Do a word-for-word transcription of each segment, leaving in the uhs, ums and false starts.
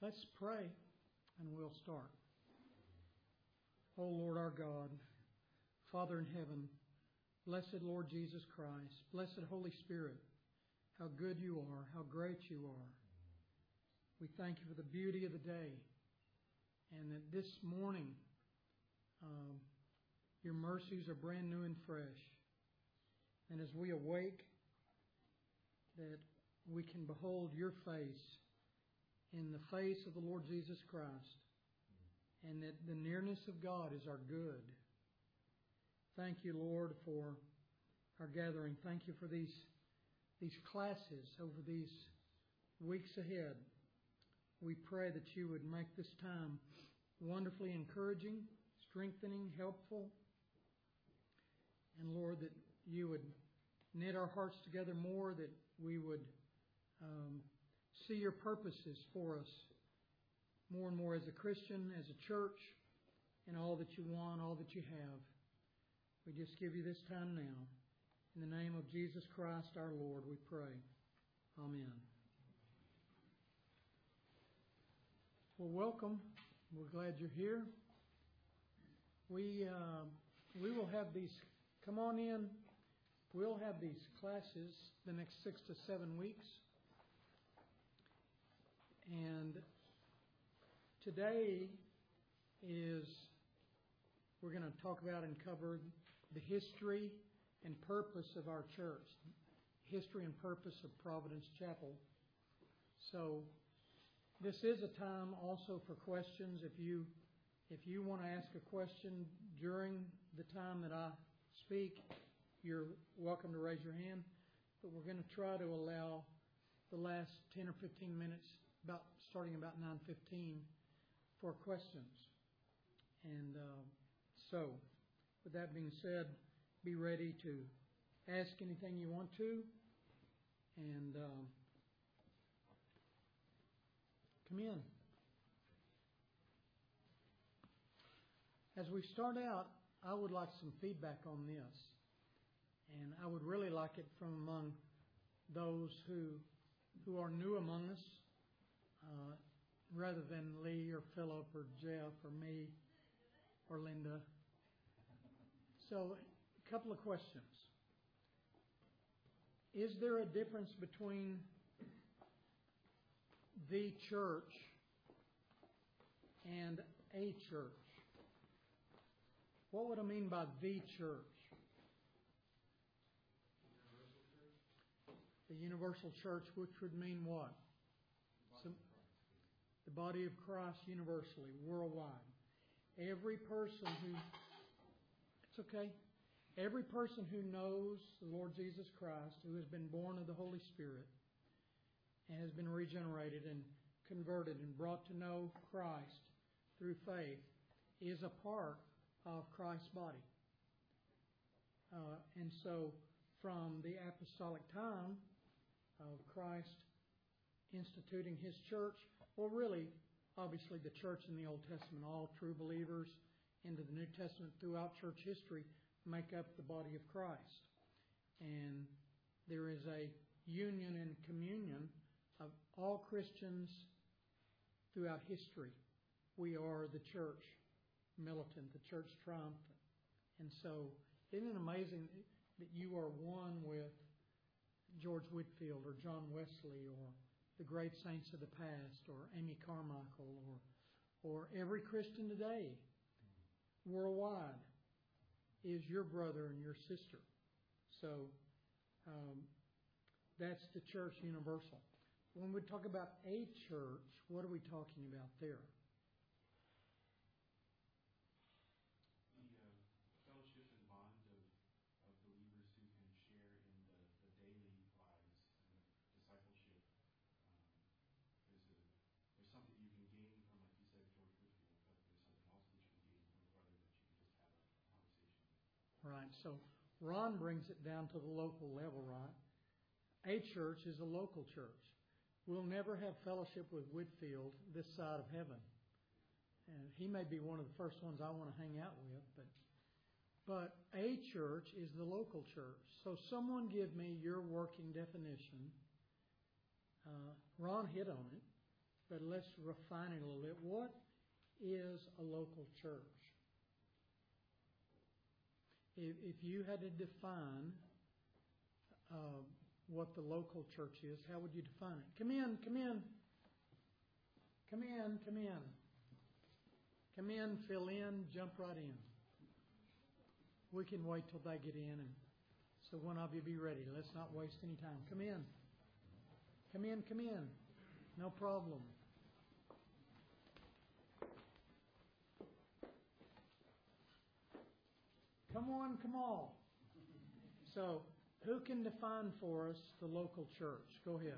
Let's pray and we'll start. Oh Lord our God, Father in heaven, blessed Lord Jesus Christ, blessed Holy Spirit, how good you are, how great you are. We thank you for the beauty of the day and that this morning um, your mercies are brand new and fresh. And as we awake, that we can behold your face in the face of the Lord Jesus Christ, and that the nearness of God is our good. Thank you, Lord, for our gathering. Thank you for these, these classes over these weeks ahead. We pray that you would make this time wonderfully encouraging, strengthening, helpful. And Lord, that you would knit our hearts together more, that we would um, see your purposes for us more and more as a Christian, as a church, and all that you want, all that you have. We just give you this time now. In the name of Jesus Christ our Lord, we pray. Amen. Well, welcome. We're glad you're here. We uh, we will have these, come on in. We'll have these classes the next six to seven weeks. And today is, we're going to talk about and cover the history and purpose of our church. History and purpose of Providence Chapel. So, this is a time also for questions. If you if you want to ask a question during the time that I speak, you're welcome to raise your hand. But we're going to try to allow the last ten or fifteen minutes, about starting about nine fifteen, for questions. And uh, so, with that being said, be ready to ask anything you want to. And um, come in. As we start out, I would like some feedback on this. And I would really like it from among those who who are new among us, uh, rather than Lee or Philip or Jeff or me or Linda. So, a couple of questions. Is there a difference between the church and a church? What would I mean by the church? The universal church, which would mean what? Some, the body of Christ universally, worldwide. Every person who, it's okay, every person who knows the Lord Jesus Christ, who has been born of the Holy Spirit, and has been regenerated and converted and brought to know Christ through faith, is a part of Christ's body. Uh, and so, from the apostolic time of Christ instituting His church, well, really, obviously, the church in the Old Testament, all true believers into the New Testament throughout church history make up the body of Christ. And there is a union and communion of all Christians throughout history. We are the church militant, the church triumphant. And so, isn't it amazing that you are one with George Whitefield or John Wesley or the great saints of the past or Amy Carmichael or or every Christian today worldwide is your brother and your sister. So um, that's the church universal. When we talk about a church, what are we talking about there? Right, so Ron brings it down to the local level, right? A church is a local church. We'll never have fellowship with Whitefield this side of heaven. And he may be one of the first ones I want to hang out with, but but a church is the local church. So someone give me your working definition. Uh, Ron hit on it. but let's refine it a little bit. What is a local church? If, if you had to define uh, what the local church is, how would you define it? Come in, come in. Come in, come in. Come in, fill in, jump right in. We can wait till they get in, and so one of you be ready. Let's not waste any time. Come in. Come in, come in. No problem. Come on, come on. So, who can define for us the local church? Go ahead.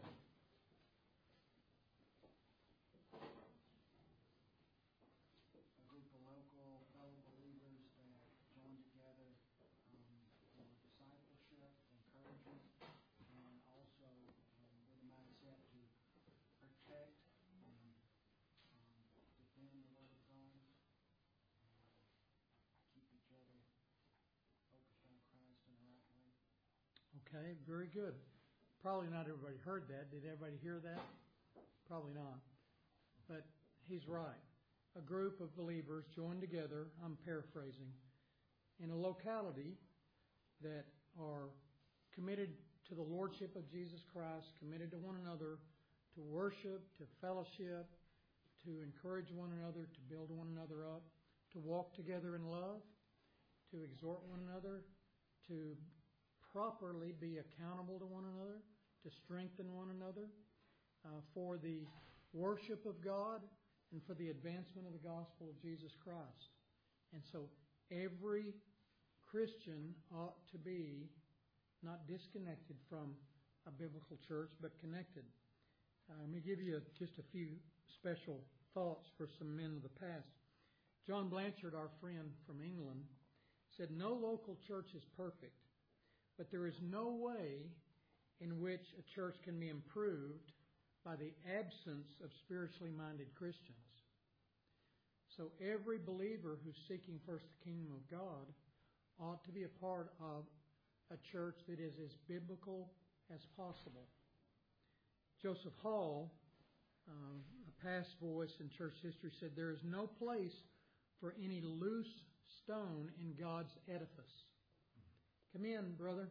Okay, very good. Probably not everybody heard that. Did everybody hear that? Probably not. But he's right. A group of believers joined together, I'm paraphrasing, in a locality that are committed to the Lordship of Jesus Christ, committed to one another, to worship, to fellowship, to encourage one another, to build one another up, to walk together in love, to exhort one another, to properly be accountable to one another, to strengthen one another uh, for the worship of God and for the advancement of the gospel of Jesus Christ. And so every Christian ought to be not disconnected from a biblical church, but connected. Uh, let me give you just a few special thoughts for some men of the past. John Blanchard, our friend from England, said, "No local church is perfect, but there is no way in which a church can be improved by the absence of spiritually minded Christians." So every believer who's seeking first the kingdom of God ought to be a part of a church that is as biblical as possible. Joseph Hall, uh, a past voice in church history, said, "There is no place for any loose stone in God's edifice." Come in, brother.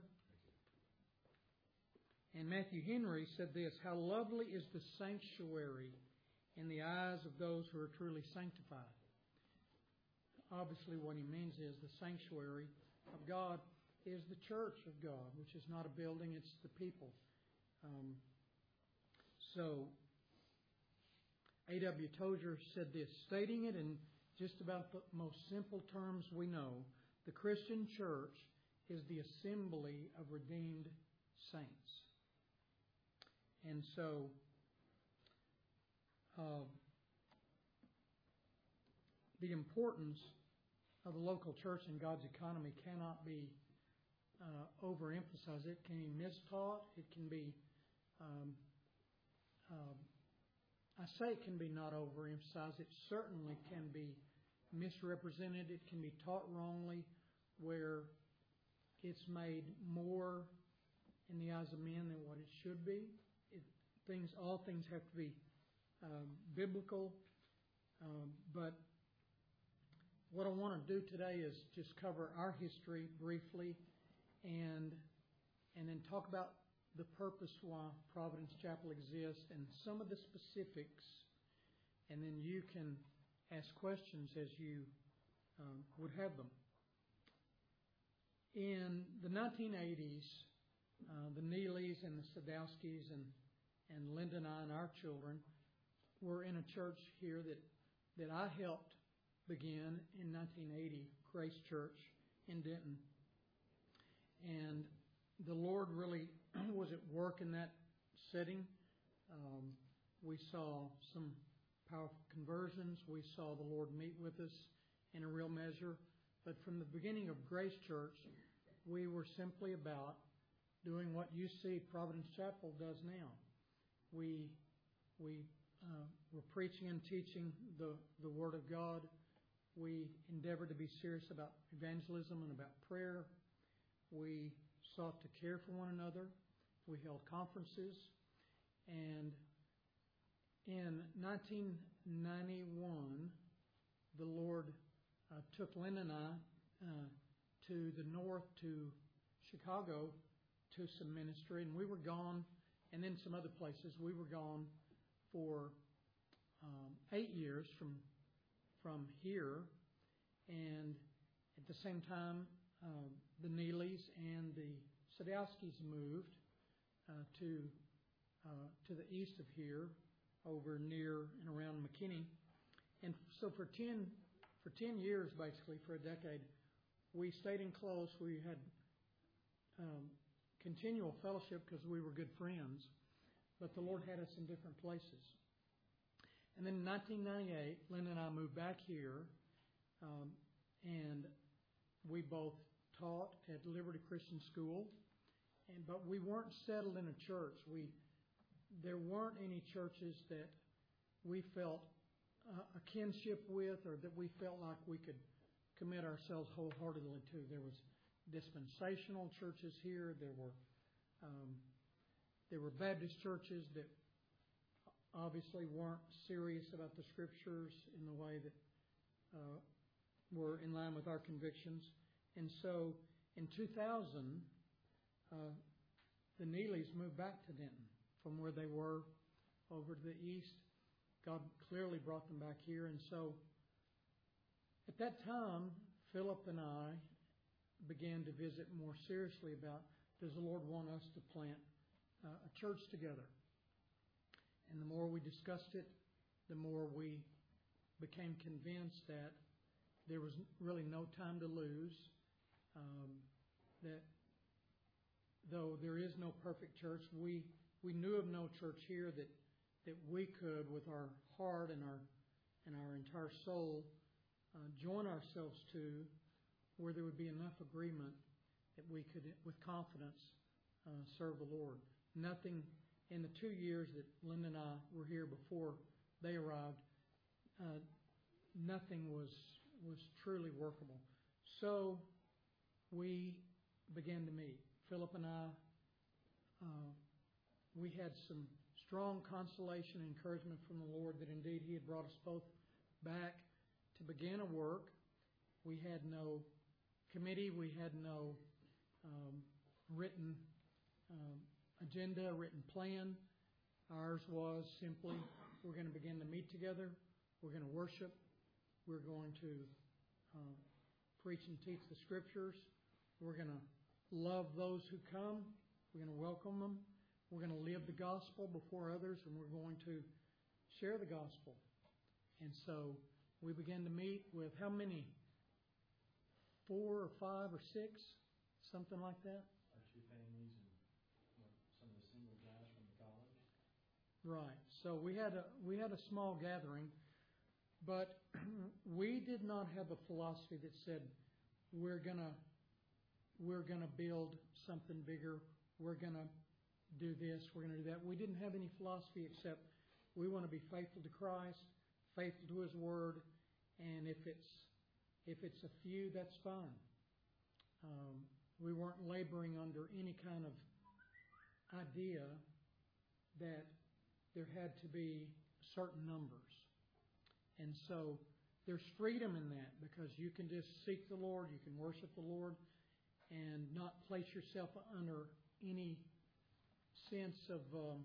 And Matthew Henry said this, "How lovely is the sanctuary in the eyes of those who are truly sanctified." Obviously, what he means is the sanctuary of God is the church of God, which is not a building, it's the people. Um, so, A W Tozer said this, stating it in just about the most simple terms we know, the Christian church is the assembly of redeemed saints. And so, uh, the importance of the local church in God's economy cannot be uh, overemphasized. It can be mistaught. It can be, um, uh, I say it can be not overemphasized. It certainly can be misrepresented. It can be taught wrongly, where it's made more in the eyes of men than what it should be. It, things, all things have to be um, biblical. Um, but what I want to do today is just cover our history briefly, and and then talk about the purpose why Providence Chapel exists and some of the specifics, and then you can ask questions as you um, would have them. In the nineteen eighties, uh, the Neelys and the Sadowskis and, and Linda and I and our children were in a church here that, that I helped begin in nineteen eighty, Grace Church in Denton. And the Lord really was at work in that setting. Um, we saw some powerful conversions. We saw the Lord meet with us in a real measure. But from the beginning of Grace Church, we were simply about doing what you see Providence Chapel does now. We we uh, were preaching and teaching the, the Word of God. We endeavored to be serious about evangelism and about prayer. We sought to care for one another. We held conferences. And in nineteen ninety-one, the Lord uh, took Lynn and I uh, to the north to Chicago to some ministry, and we were gone, and then some other places. We were gone for um, eight years from from here, and at the same time, uh, the Neelys and the Sadowskis moved uh, to uh, to the east of here, over near and around McKinney, and so for ten for ten years, basically for a decade, we stayed in close. We had um, continual fellowship because we were good friends, but the Lord had us in different places. And then in nineteen ninety-eight, Lynn and I moved back here, um, and we both taught at Liberty Christian School, and but we weren't settled in a church. We there weren't any churches that we felt uh, a kinship with, or that we felt like we could commit ourselves wholeheartedly to. There was dispensational churches here. There were um, there were Baptist churches that obviously weren't serious about the Scriptures in the way that uh, were in line with our convictions. And so in two thousand, uh, the Neelys moved back to Denton from where they were over to the east. God clearly brought them back here. And so at that time, Philip and I began to visit more seriously about, does the Lord want us to plant uh, a church together? And the more we discussed it, the more we became convinced that there was really no time to lose, um, that though there is no perfect church, we, we knew of no church here that, that we could, with our heart and our, and our entire soul, uh, join ourselves to, where there would be enough agreement that we could, with confidence, uh, serve the Lord. Nothing in the two years that Linda and I were here before they arrived, uh, nothing was was truly workable. So we began to meet. Philip and I, uh, we had some strong consolation and encouragement from the Lord that indeed He had brought us both back to begin a work. We had no committee. We had no um, written um, agenda, written plan. Ours was simply, we're going to begin to meet together. We're going to worship. We're going to uh, preach and teach the Scriptures. We're going to love those who come. We're going to welcome them. We're going to live the gospel before others, and we're going to share the gospel. And so we began to meet with how many? Four or five or six? Something like that? Our two families and some of the single guys from the college. Right. So we had a we had a small gathering, but we did not have a philosophy that said we're gonna we're gonna build something bigger. We're gonna do this. We're gonna do that. We didn't have any philosophy except we want to be faithful to Christ, faithful to His Word, and if it's if it's a few, that's fine. Um, we weren't laboring under any kind of idea that there had to be certain numbers. And so there's freedom in that, because you can just seek the Lord, you can worship the Lord, and not place yourself under any sense of um,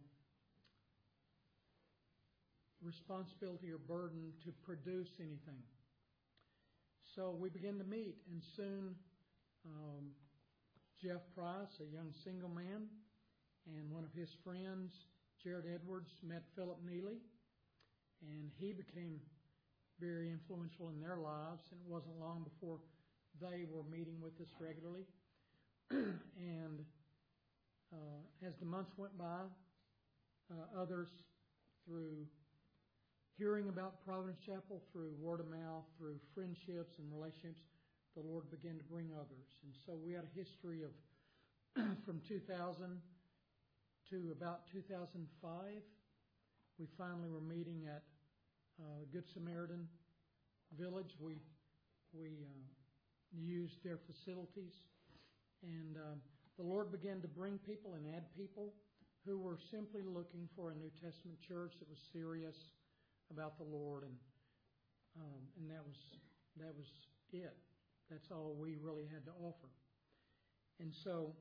responsibility or burden to produce anything. So we began to meet, and soon um, Jeff Price, a young single man, and one of his friends, Jared Edwards, met Philip Neely, and he became very influential in their lives, and it wasn't long before they were meeting with us regularly. And uh, as the months went by, uh, others, through hearing about Providence Chapel, through word of mouth, through friendships and relationships, the Lord began to bring others. And so we had a history of from two thousand to about two thousand five, we finally were meeting at uh, Good Samaritan Village. We we uh, used their facilities, and uh, the Lord began to bring people and add people. who were simply looking for a New Testament church that was serious about the Lord, and um, and that was that was it. That's all we really had to offer. And so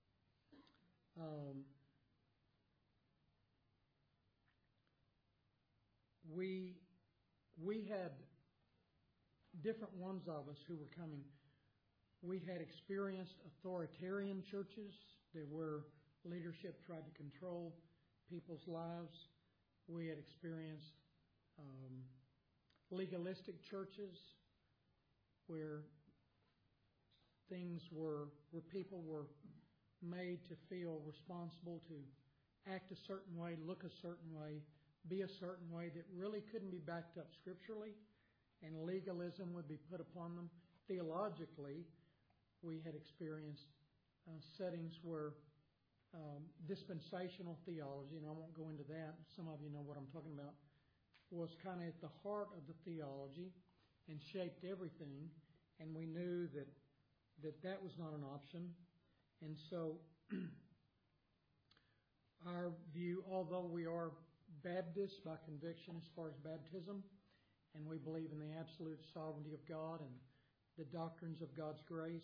um, we we had different ones of us who were coming. We had experienced authoritarian churches that where leadership tried to control people's lives. We had experienced um, legalistic churches where things were, where people were made to feel responsible to act a certain way, look a certain way, be a certain way that really couldn't be backed up scripturally, and legalism would be put upon them. Theologically, we had experienced uh, settings where um, dispensational theology, and I won't go into that, some of you know what I'm talking about, was kind of at the heart of the theology and shaped everything, and we knew that that, that was not an option. And so our view, although we are Baptists by conviction as far as baptism, and we believe in the absolute sovereignty of God and the doctrines of God's grace,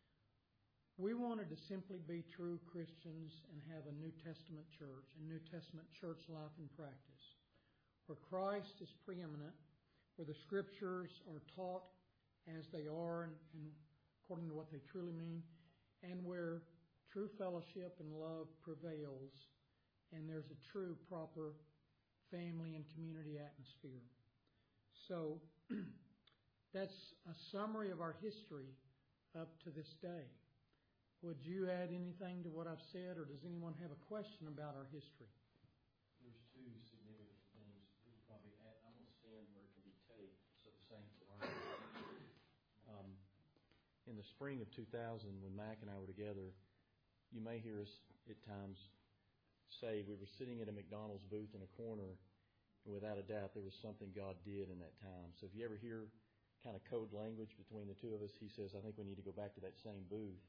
we wanted to simply be true Christians and have a New Testament church, a New Testament church life and practice, where Christ is preeminent, where the Scriptures are taught as they are and, and according to what they truly mean, and where true fellowship and love prevails, and there's a true, proper family and community atmosphere. So that's a summary of our history up to this day. Would you add anything to what I've said, or does anyone have a question about our history? There's two significant things that you probably add. I'm going to stand where it can be taped so the saints will learn. Um, in the spring of two thousand, when Mac and I were together, you may hear us at times say we were sitting at a McDonald's booth in a corner, and without a doubt there was something God did in that time. So if you ever hear kind of code language between the two of us, he says, I think we need to go back to that same booth.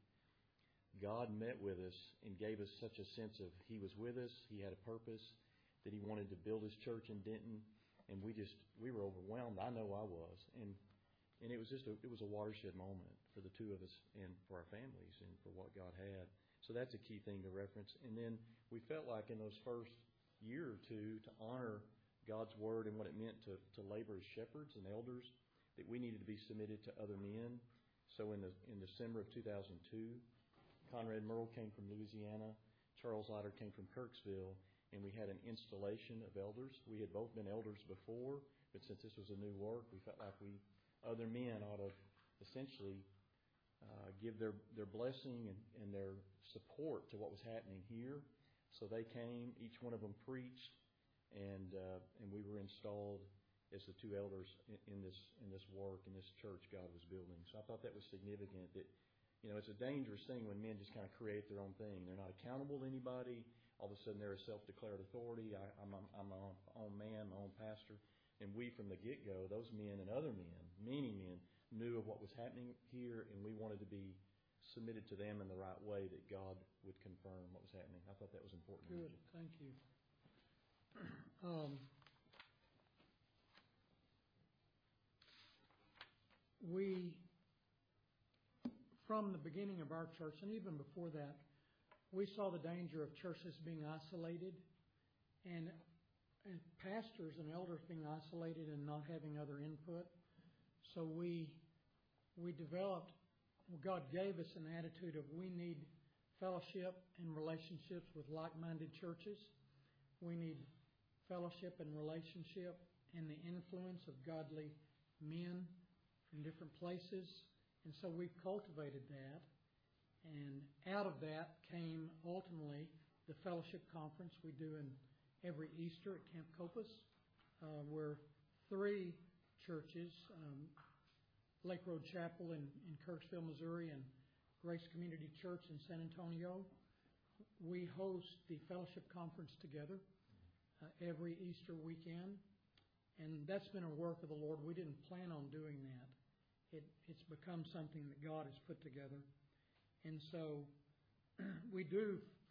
God met with us and gave us such a sense of He was with us, He had a purpose, that He wanted to build His church in Denton, and we just, we were overwhelmed. I know I was. And and it was just a, it was a watershed moment for the two of us and for our families and for what God had. So that's a key thing to reference. And then we felt like in those first year or two to honor God's Word and what it meant to, to labor as shepherds and elders, that we needed to be submitted to other men. So in the in December of two thousand two, Conrad Merle came from Louisiana, Charles Otter came from Kirksville, and we had an installation of elders. We had both been elders before, but since this was a new work, we felt like we other men ought to essentially uh, give their, their blessing and, and their support to what was happening here. So they came, each one of them preached, and uh, and we were installed as the two elders in, in this in this work, in this church God was building. So I thought that was significant. That, you know, it's a dangerous thing when men just kind of create their own thing. They're not accountable to anybody. All of a sudden, they're a self-declared authority. I, I'm, I'm my own, own man, my own pastor. And we, from the get-go, those men and other men, many men, knew of what was happening here, and we wanted to be submitted to them in the right way that God would confirm what was happening. I thought that was important. Good. Thank you. Um, we... From the beginning of our church, and even before that, we saw the danger of churches being isolated and, and pastors and elders being isolated and not having other input. So we we developed, God gave us an attitude of we need fellowship and relationships with like-minded churches. We need fellowship and relationship and the influence of godly men from different places. And so we've cultivated that, and out of that came ultimately the fellowship conference we do in every Easter at Camp Copus, uh, where three churches, um, Lake Road Chapel in, in Kirksville, Missouri, and Grace Community Church in San Antonio, we host the fellowship conference together uh, every Easter weekend, and that's been a work of the Lord. We didn't plan on doing that. It, it's become something that God has put together. And so we do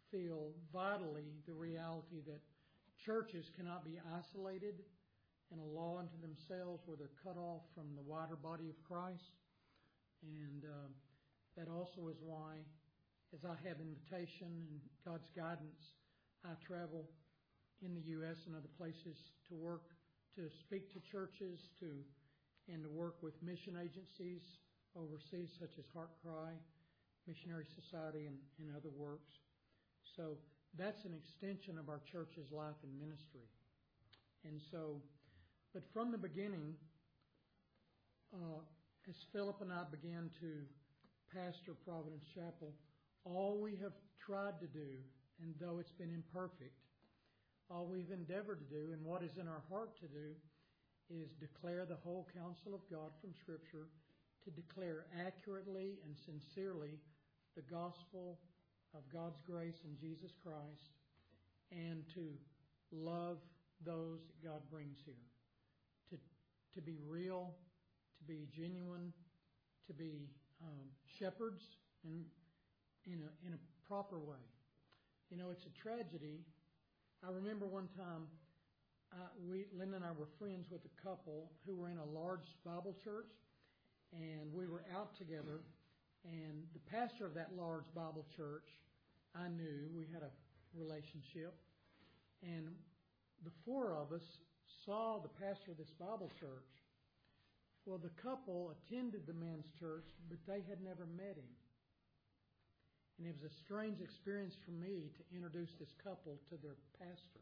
feel vitally the reality that churches cannot be isolated and a law unto themselves where they're cut off from the wider body of Christ. And uh, that also is why, as I have invitation and God's guidance, I travel in the U S and other places to work, to speak to churches, to and to work with mission agencies overseas, such as Heart Cry, Missionary Society, and, and other works. So that's an extension of our church's life and ministry. And so, but from the beginning, uh, as Philip and I began to pastor Providence Chapel, all we have tried to do, and though it's been imperfect, all we've endeavored to do and what is in our heart to do is declare the whole counsel of God from Scripture, to declare accurately and sincerely the gospel of God's grace in Jesus Christ, and to love those that God brings here, to to be real, to be genuine, to be um, shepherds in in a in a proper way. You know, it's a tragedy. I remember one time, uh, we Linda and I were friends with a couple who were in a large Bible church, and we were out together. And the pastor of that large Bible church, I knew, we had a relationship. And the four of us saw the pastor of this Bible church. Well, the couple attended the men's church, but they had never met him. And it was a strange experience for me to introduce this couple to their pastor.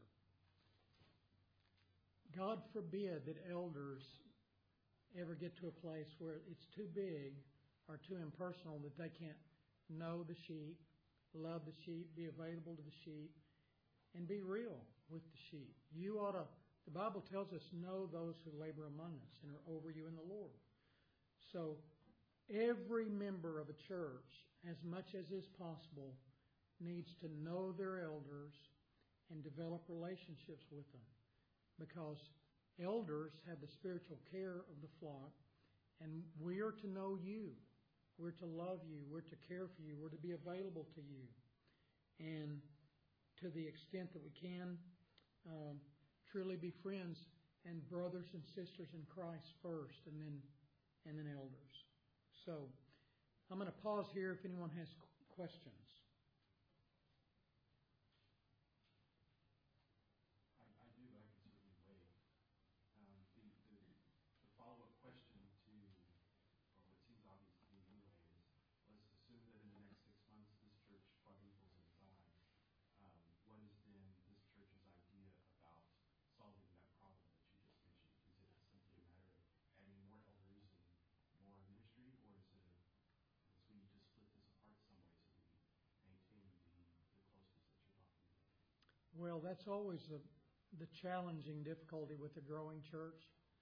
God forbid that elders ever get to a place where it's too big or too impersonal that they can't know the sheep, love the sheep, be available to the sheep, and be real with the sheep. You ought to, the Bible tells us, know those who labor among us and are over you in the Lord. So every member of a church, as much as is possible, needs to know their elders and develop relationships with them, because elders have the spiritual care of the flock, and we are to know you. We're to love you. We're to care for you. We're to be available to you. And to the extent that we can, um, truly be friends and brothers and sisters in Christ first, and then and then elders. So I'm going to pause here if anyone has questions. Well, that's always the, the challenging difficulty with a growing church.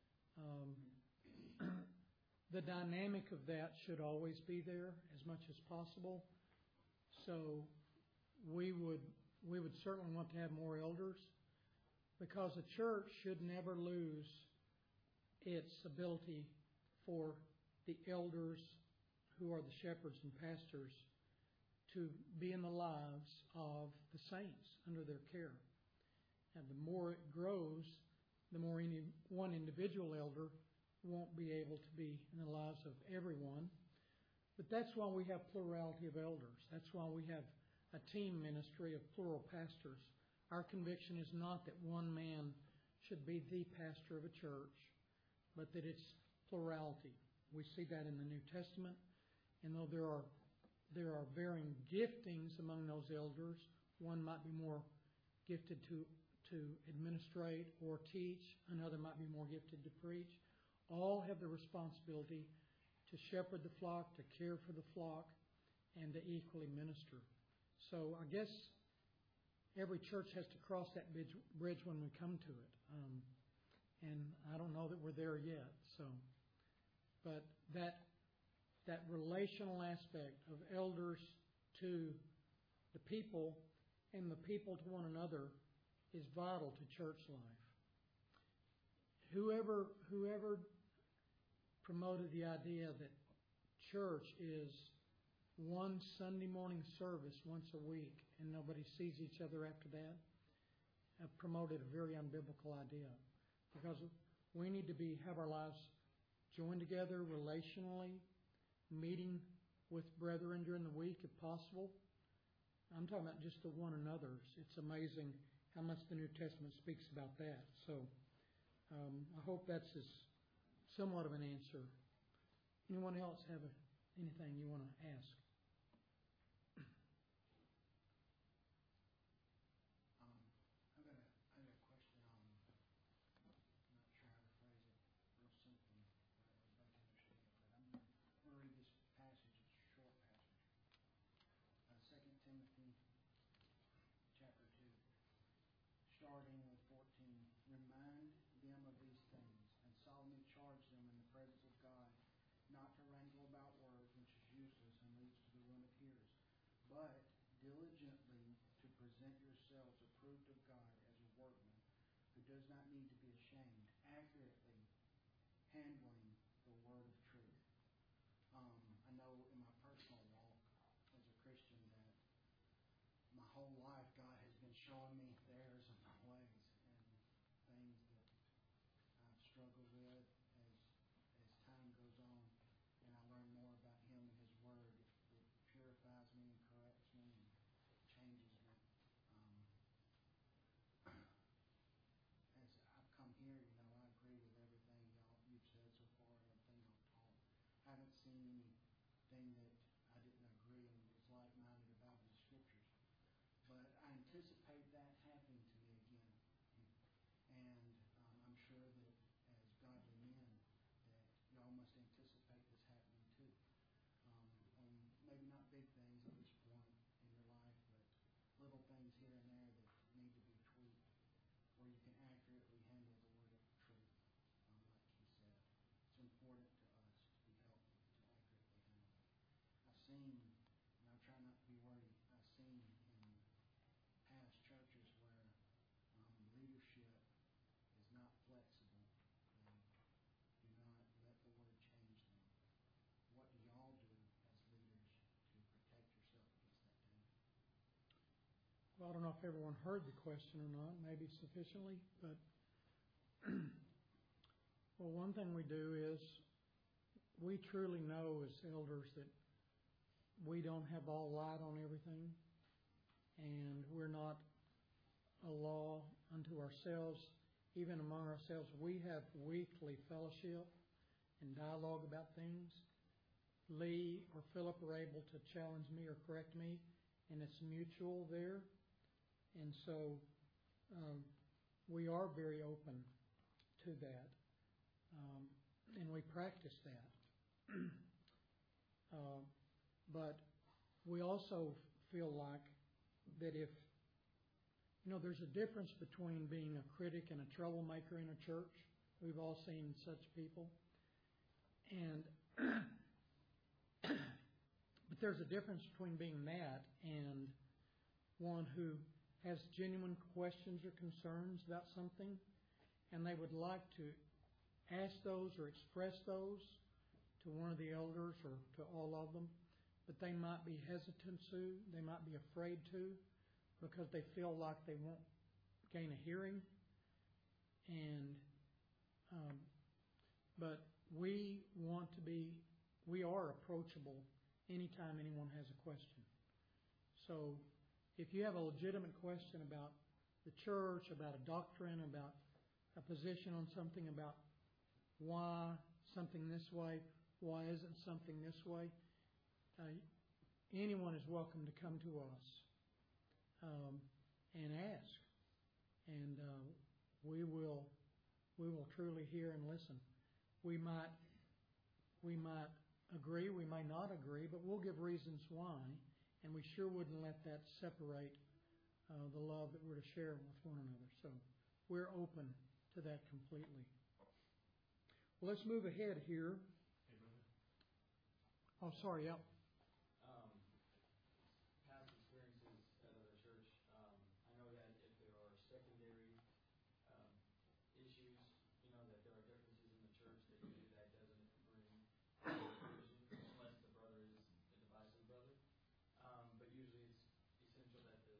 Um, the dynamic of that should always be there as much as possible. So we would we would certainly want to have more elders, because a church should never lose its ability for the elders, who are the shepherds and pastors, to be in the lives of the saints under their care. And the more it grows, the more any one individual elder won't be able to be in the lives of everyone. But that's why we have plurality of elders. That's why we have a team ministry of plural pastors. Our conviction is not that one man should be the pastor of a church, but that it's plurality. We see that in the New Testament. And though there are There are varying giftings among those elders. One might be more gifted to, to administrate or teach. Another might be more gifted to preach. All have the responsibility to shepherd the flock, to care for the flock, and to equally minister. So I guess every church has to cross that bridge when we come to it. Um, and I don't know that we're there yet. So, but that that relational aspect of elders to the people and the people to one another is vital to church life. Whoever whoever promoted the idea that church is one Sunday morning service once a week and nobody sees each other after that, have promoted a very unbiblical idea. Because we need to be have our lives joined together relationally, meeting with brethren during the week if possible. I'm talking about just the one another's. It's amazing how much the New Testament speaks about that. So um, I hope that's as somewhat of an answer. Anyone else have a, anything you want to ask? Um, I've got a, I've got a question on, I'm not sure how to phrase it real simply, but everybody can understand it. But I'm going to read this passage. It's a short passage. Uh, Second Timothy chapter two, starting with fourteen. Remind them of these things, and solemnly charge them in the presence of God, not to wrangle about words, which is useless and leads to the ruin of hearers, but diligently to present yourselves approved of God as a workman who does not need to be ashamed, accurately handling the word of truth. Um, I know in my personal walk as a Christian that my whole life God has been showing me the errors of my ways and things that I've struggled with as as time goes on, and I learn more about Him and His Word. It, it purifies me and corrects me and changes me. Um, as I've come here, you know, I agree with everything y'all you've said so far and everything I've taught. I haven't seen anything that I didn't agree and was like-minded about in the Scriptures. But I anticipate that happening to me again. And um, I'm sure that as godly men, that y'all must anticipate this happening too. Um, on maybe not big things at this point in your life, but little things here and there that need to be tweaked, where you can accurately handle the word of truth, um, like he said. It's important to us to be healthy, to accurately handle it. I've seen, and I try not to be wordy, I've seen in past churches where um, leadership is not flexible. They do not let the word change them. What do y'all do as leaders to protect yourself against that danger? Well, I don't know if everyone heard the question or not, maybe sufficiently, but well, one thing we do is we truly know as elders that we don't have all light on everything, and we're not a law unto ourselves. Even among ourselves, we have weekly fellowship and dialogue about things. Lee or Philip are able to challenge me or correct me, and it's mutual there. And so um, we are very open to that, um, and we practice that. uh, but we also feel like that if, you know, there's a difference between being a critic and a troublemaker in a church. We've all seen such people. And but there's a difference between being that and one who has genuine questions or concerns about something, and they would like to ask those or express those to one of the elders or to all of them, but they might be hesitant to, they might be afraid to, because they feel like they won't gain a hearing. And um, but we want to be, we are approachable anytime anyone has a question. So if you have a legitimate question about the church, about a doctrine, about a position on something, about why something this way, why isn't something this way, uh, anyone is welcome to come to us um, and ask, and uh, we will we will truly hear and listen. We might we might agree, we may not agree, but we'll give reasons why, and we sure wouldn't let that separate uh, the love that we're to share with one another. So we're open to that completely. Well, let's move ahead here. Hey, brother. Oh, sorry, yeah. Um, past experiences at other church, um, I know that if there are secondary um, issues, you know, that there are differences in the church, that usually that doesn't bring division, unless the brother is a divisive brother. Um, but usually it's essential that the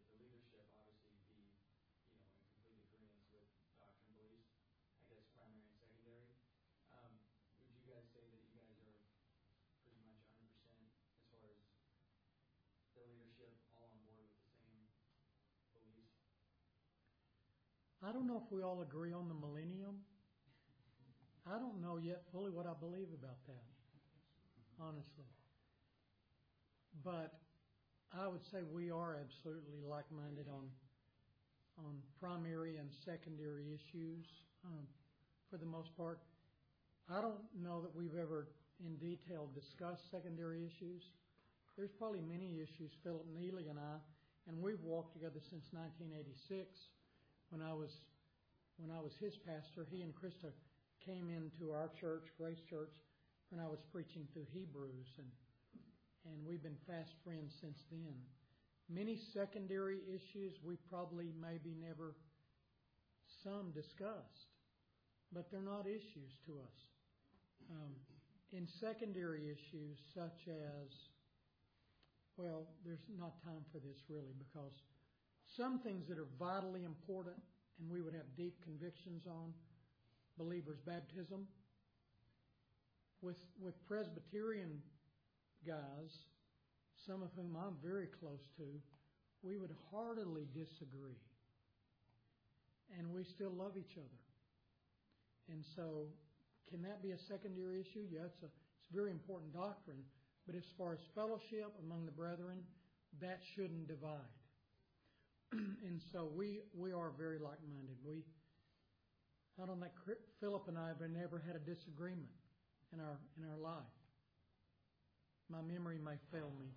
I don't know if we all agree on the millennium. I don't know yet fully what I believe about that, honestly. But I would say we are absolutely like-minded on on primary and secondary issues um, for the most part. I don't know that we've ever in detail discussed secondary issues. There's probably many issues, Philip Neely and I, and we've walked together since nineteen eighty-six when I was when I was his pastor. He and Krista came into our church, Grace Church, when I was preaching through Hebrews, and and we've been fast friends since then. Many secondary issues we probably maybe never some discussed, but they're not issues to us. Um, in secondary issues such as, well, there's not time for this really, because some things that are vitally important and we would have deep convictions on, believers' baptism. With, with Presbyterian guys, some of whom I'm very close to, we would heartily disagree. And we still love each other. And so, can that be a secondary issue? Yeah, it's a, it's a very important doctrine. But as far as fellowship among the brethren, that shouldn't divide. And so we, we are very like-minded. We, I don't think Philip and I have never had a disagreement in our in our life. My memory may fail me.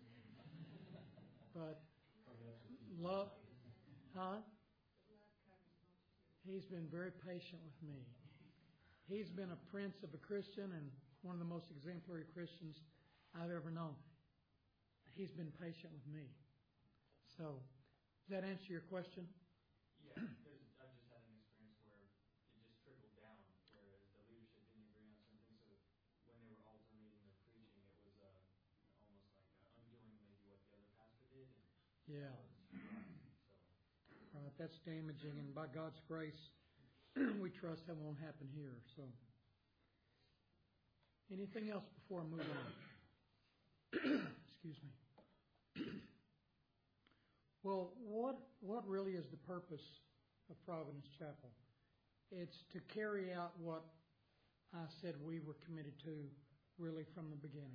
But love, huh? He's been very patient with me. He's been a prince of a Christian and one of the most exemplary Christians I've ever known. He's been patient with me. So, does that answer your question? Yeah, because I've just had an experience where it just trickled down, whereas the leadership didn't agree on some things. So when they were alternating their preaching, it was uh, almost like uh, undoing maybe what the other pastor did. And Yeah. So. Right, that's damaging, and by God's grace, we trust that won't happen here. So, anything else before I move on? Excuse me. Well, what what really is the purpose of Providence Chapel? It's to carry out what I said we were committed to really from the beginning.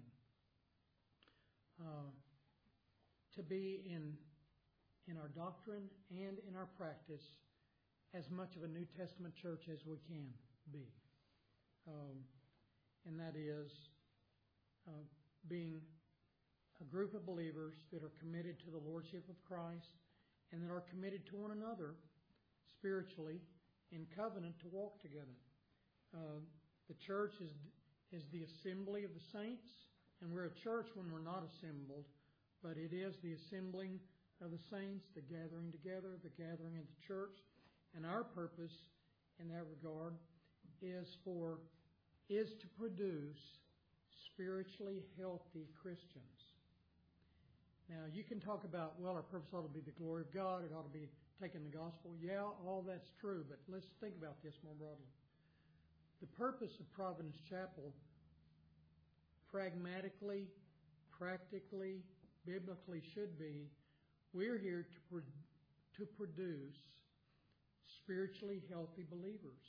Uh, to be in in our doctrine and in our practice as much of a New Testament church as we can be. Um, and that is uh, being a group of believers that are committed to the Lordship of Christ and that are committed to one another spiritually in covenant to walk together. Uh, the church is is the assembly of the saints, and we're a church when we're not assembled, but it is the assembling of the saints, the gathering together, the gathering of the church. And our purpose in that regard is for is to produce spiritually healthy Christians. Now, you can talk about, well, our purpose ought to be the glory of God. It ought to be taking the gospel. Yeah, all that's true, but let's think about this more broadly. The purpose of Providence Chapel, pragmatically, practically, biblically should be, we're here to, pro- to produce spiritually healthy believers.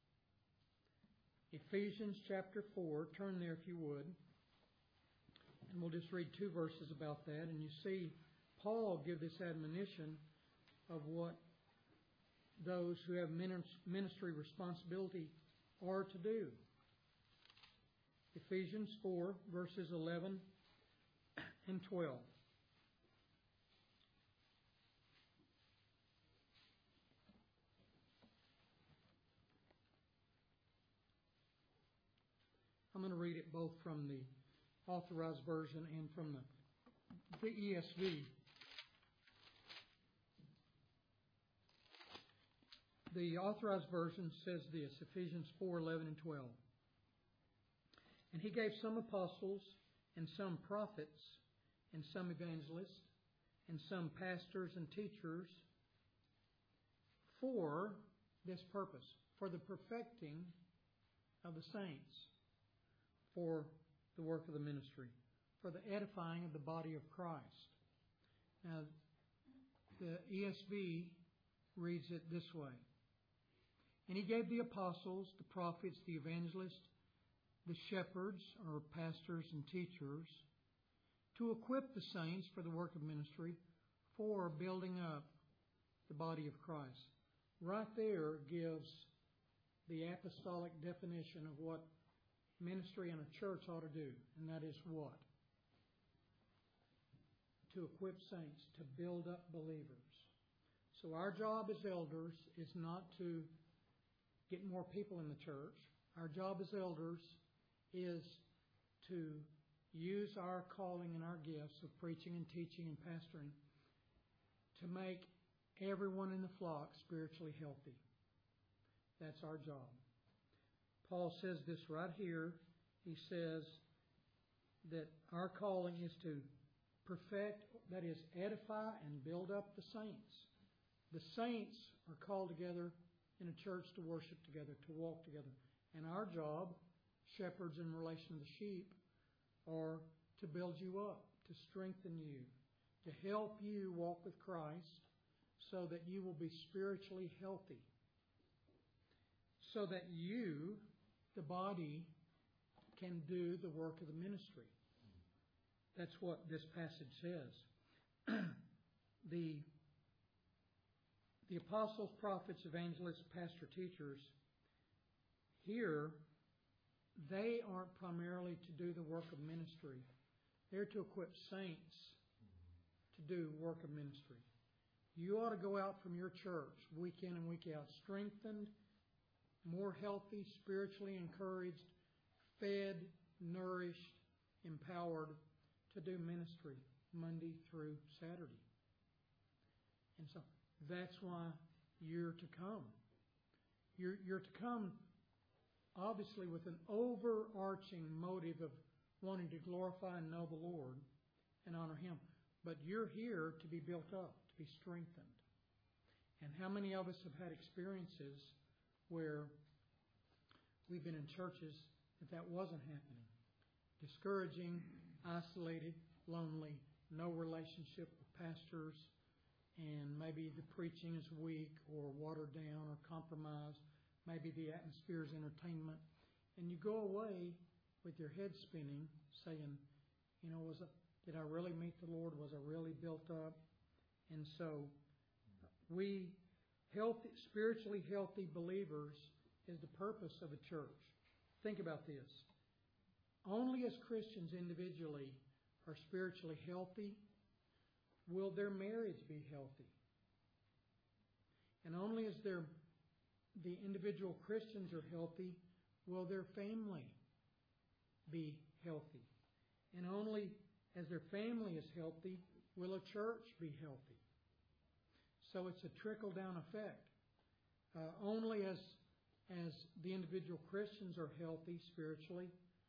Ephesians chapter four, turn there if you would. And we'll just read two verses about that. And you see Paul give this admonition of what those who have ministry responsibility are to do. Ephesians four, verses eleven and twelve. I'm going to read it both from the Authorized Version and from the, the E S V. The Authorized Version says this, Ephesians four, eleven and twelve. And he gave some apostles, and some prophets, and some evangelists, and some pastors and teachers for this purpose, for the perfecting of the saints, for the work of the ministry, for the edifying of the body of Christ. Now, the E S V reads it this way. And He gave the apostles, the prophets, the evangelists, the shepherds, or pastors and teachers, to equip the saints for the work of ministry, for building up the body of Christ. Right there gives the apostolic definition of what ministry in a church ought to do. And that is what? To equip saints, to build up believers. So our job as elders is not to get more people in the church. Our job as elders is to use our calling and our gifts of preaching and teaching and pastoring to make everyone in the flock spiritually healthy. That's our job. Paul says this right here. He says that our calling is to perfect, that is, edify and build up the saints. The saints are called together in a church to worship together, to walk together. And our job, shepherds in relation to the sheep, are to build you up, to strengthen you, to help you walk with Christ so that you will be spiritually healthy. So that you, the body, can do the work of the ministry. That's what this passage says. the, the apostles, prophets, evangelists, pastor, teachers, here, they aren't primarily to do the work of ministry. They're to equip saints to do work of ministry. You ought to go out from your church week in and week out, strengthened, more healthy, spiritually encouraged, fed, nourished, empowered to do ministry Monday through Saturday. And so that's why you're to come. You're, you're to come obviously with an overarching motive of wanting to glorify and know the Lord and honor Him. But you're here to be built up, to be strengthened. And how many of us have had experiences where we've been in churches that that wasn't happening? Discouraging, isolated, lonely, no relationship with pastors, and maybe the preaching is weak or watered down or compromised. Maybe the atmosphere is entertainment. And you go away with your head spinning, saying, you know, was I, did I really meet the Lord? Was I really built up? And so we, healthy, spiritually healthy believers is the purpose of a church. Think about this. Only as Christians individually are spiritually healthy will their marriage be healthy. And only as their the individual Christians are healthy will their family be healthy. And only as their family is healthy will a church be healthy. So it's a trickle-down effect. Uh, only as as the individual Christians are healthy spiritually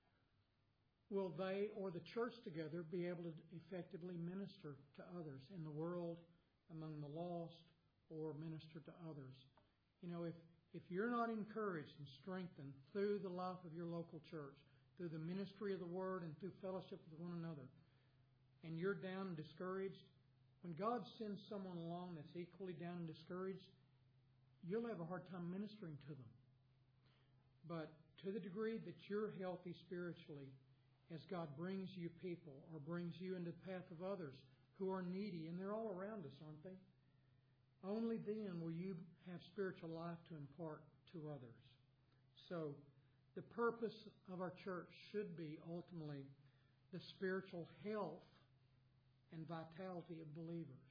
will they or the church together be able to effectively minister to others in the world, among the lost, or minister to others. You know, if, if you're not encouraged and strengthened through the life of your local church, through the ministry of the Word and through fellowship with one another, and you're down and discouraged, when God sends someone along that's equally down and discouraged, you'll have a hard time ministering to them. But to the degree that you're healthy spiritually, as God brings you people or brings you into the path of others who are needy, and they're all around us, aren't they? Only then will you have spiritual life to impart to others. So the purpose of our church should be ultimately the spiritual health and vitality of believers.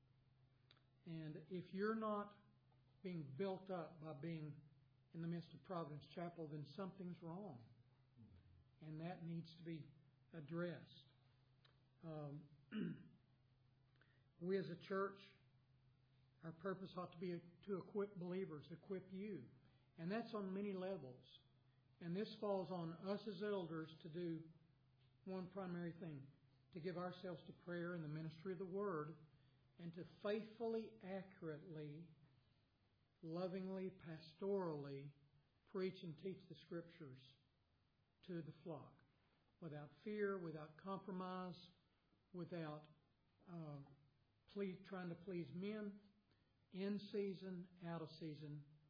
And if you're not being built up by being in the midst of Providence Chapel, then something's wrong. And that needs to be addressed. Um, we as a church, our purpose ought to be to equip believers, equip you. And that's on many levels. And this falls on us as elders to do one primary thing, to give ourselves to prayer and the ministry of the Word, and to faithfully, accurately, lovingly, pastorally preach and teach the Scriptures to the flock, without fear, without compromise, without uh, please, trying to please men, in season, out of season, to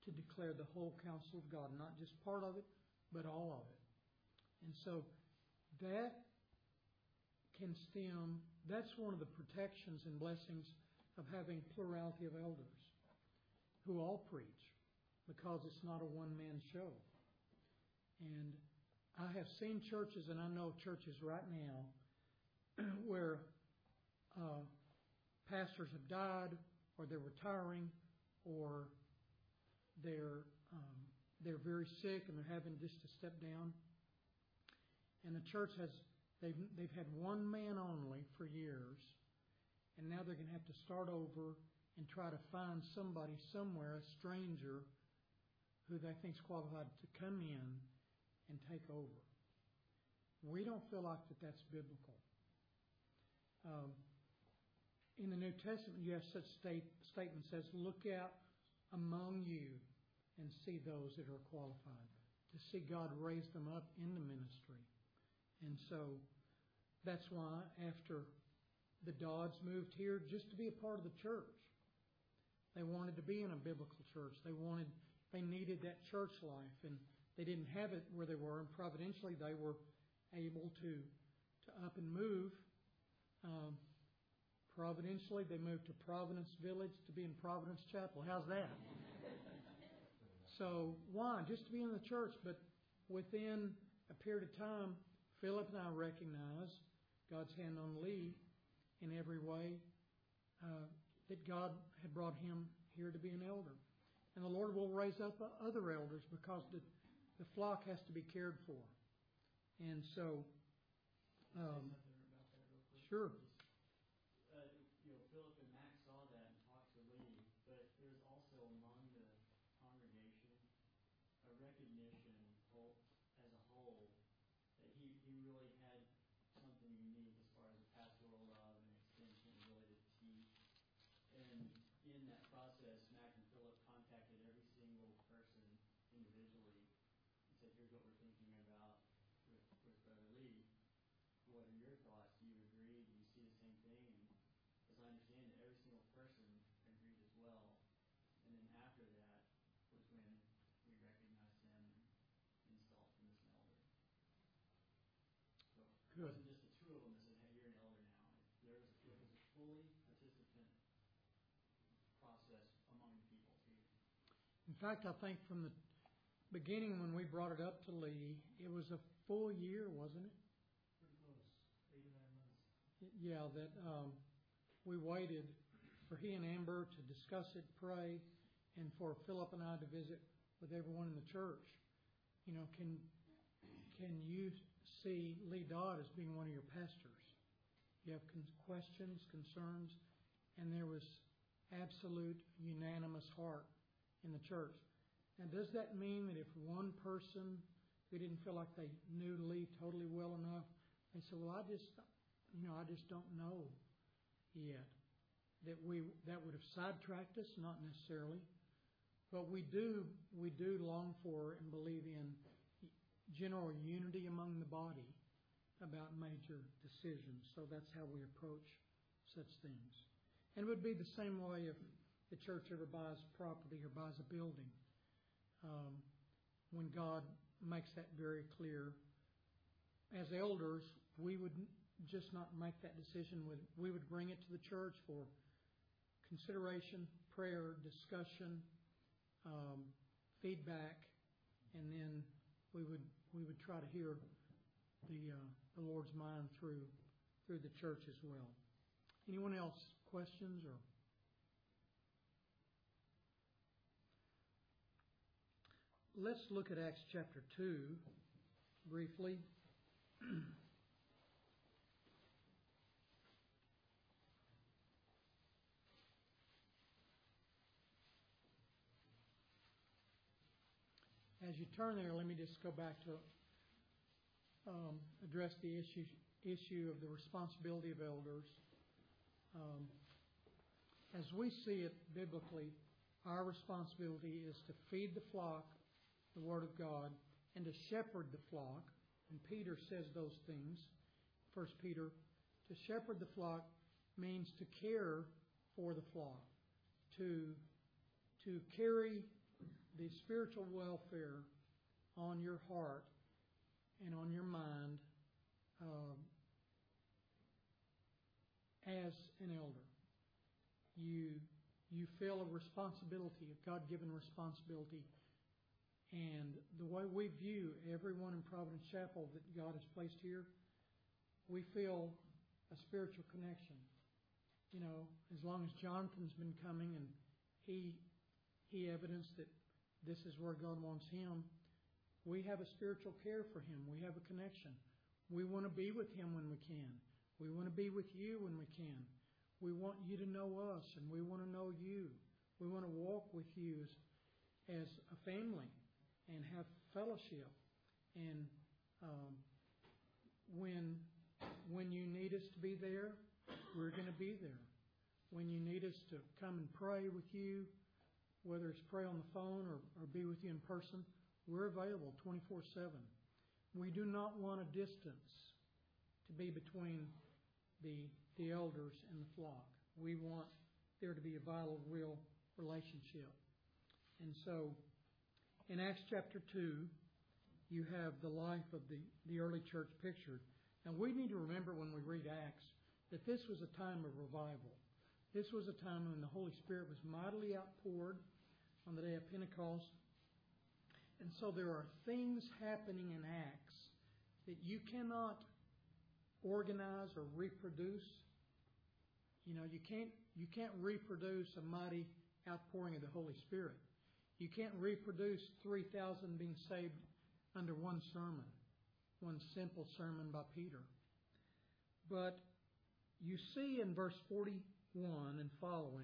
to declare the whole counsel of God, not just part of it, but all of it. And so that can stem, that's one of the protections and blessings of having plurality of elders who all preach, because it's not a one-man show. And I have seen churches, and I know churches right now, where uh, pastors have died, or they're retiring, or they're um, they're very sick and they're having just to step down. And the church has they've they've had one man only for years, and now they're going to have to start over and try to find somebody somewhere, a stranger, who they think is qualified to come in and take over. We don't feel like that that's biblical. Um, in the New Testament, you have such state, statements as, look out among you and see those that are qualified, to see God raise them up in the ministry. And so that's why after the Dodds moved here just to be a part of the church, they wanted to be in a biblical church. They wanted, they needed that church life, and they didn't have it where they were. And providentially, they were able to to up and move. Um, providentially, they moved to Providence Village to be in Providence Chapel. How's that? So why? Just to be in the church. But within a period of time, Philip and I recognized God's hand on Lee in every way, uh, that God had brought him here to be an elder. And the Lord will raise up other elders, because the, the flock has to be cared for. And so, um, sure. Uh, you know, Philip and Max saw that and talked to Lee, but there's also among the congregation a recognition as a whole that he, he really had something unique as far as pastoral love and extension ability to teach. And in that process, Mac and Philip contacted every single person individually and said, here's what we're thinking about with, with Brother Lee. What are your thoughts? Do you agree? Do you see the same thing? And as I understand it, every single person agreed as well. And then after that was when we recognized him and installed him as an elder. So it Good. wasn't just the two of them that said, hey, you're an elder now. There was, it was a fully participant process among the people too. In fact, I think from the beginning when we brought it up to Lee, it was a full year, wasn't it? Pretty close, eight or nine months. Yeah, that um, we waited for he and Amber to discuss it, pray, and for Philip and I to visit with everyone in the church. You know, can can you see Lee Dodd as being one of your pastors? You have con- questions, concerns, and there was absolute unanimous heart in the church. Now, does that mean that if one person who didn't feel like they knew Lee totally well enough, they said, well, I just, you know, I just don't know yet, that we that would have sidetracked us? Not necessarily. But we do, we do long for and believe in general unity among the body about major decisions. So that's how we approach such things. And it would be the same way if the church ever buys property or buys a building. Um, when God makes that very clear, as elders, we would just not make that decision. We would bring it to the church for consideration, prayer, discussion, um, feedback, and then we would we would try to hear the uh, the Lord's mind through through the church as well. Anyone else? Questions or? Let's look at Acts chapter two briefly. As you turn there, let me just go back to um, address the issue issue of the responsibility of elders. Um, as we see it biblically, our responsibility is to feed the flock the Word of God and to shepherd the flock. And Peter says those things. First Peter, to shepherd the flock means to care for the flock, to to carry the spiritual welfare on your heart and on your mind um, as an elder. You you feel a responsibility, a God-given responsibility. And the way we view everyone in Providence Chapel that God has placed here, we feel a spiritual connection. You know, as long as Jonathan's been coming and he he evidenced that this is where God wants him, we have a spiritual care for him. We have a connection. We want to be with him when we can. We want to be with you when we can. We want you to know us, and we want to know you. We want to walk with you as, as a family and have fellowship. And um, when when you need us to be there, we're going to be there. When you need us to come and pray with you, whether it's pray on the phone or, or be with you in person, we're available twenty-four seven. We do not want a distance to be between the the elders and the flock. We want there to be a vital, real relationship. And so, in Acts chapter two, you have the life of the, the early church pictured. And we need to remember when we read Acts that this was a time of revival. This was a time when the Holy Spirit was mightily outpoured on the day of Pentecost. And so there are things happening in Acts that you cannot organize or reproduce. You know, you can't you can't reproduce a mighty outpouring of the Holy Spirit. You can't reproduce three thousand being saved under one sermon, one simple sermon by Peter. But you see in verse forty-one and following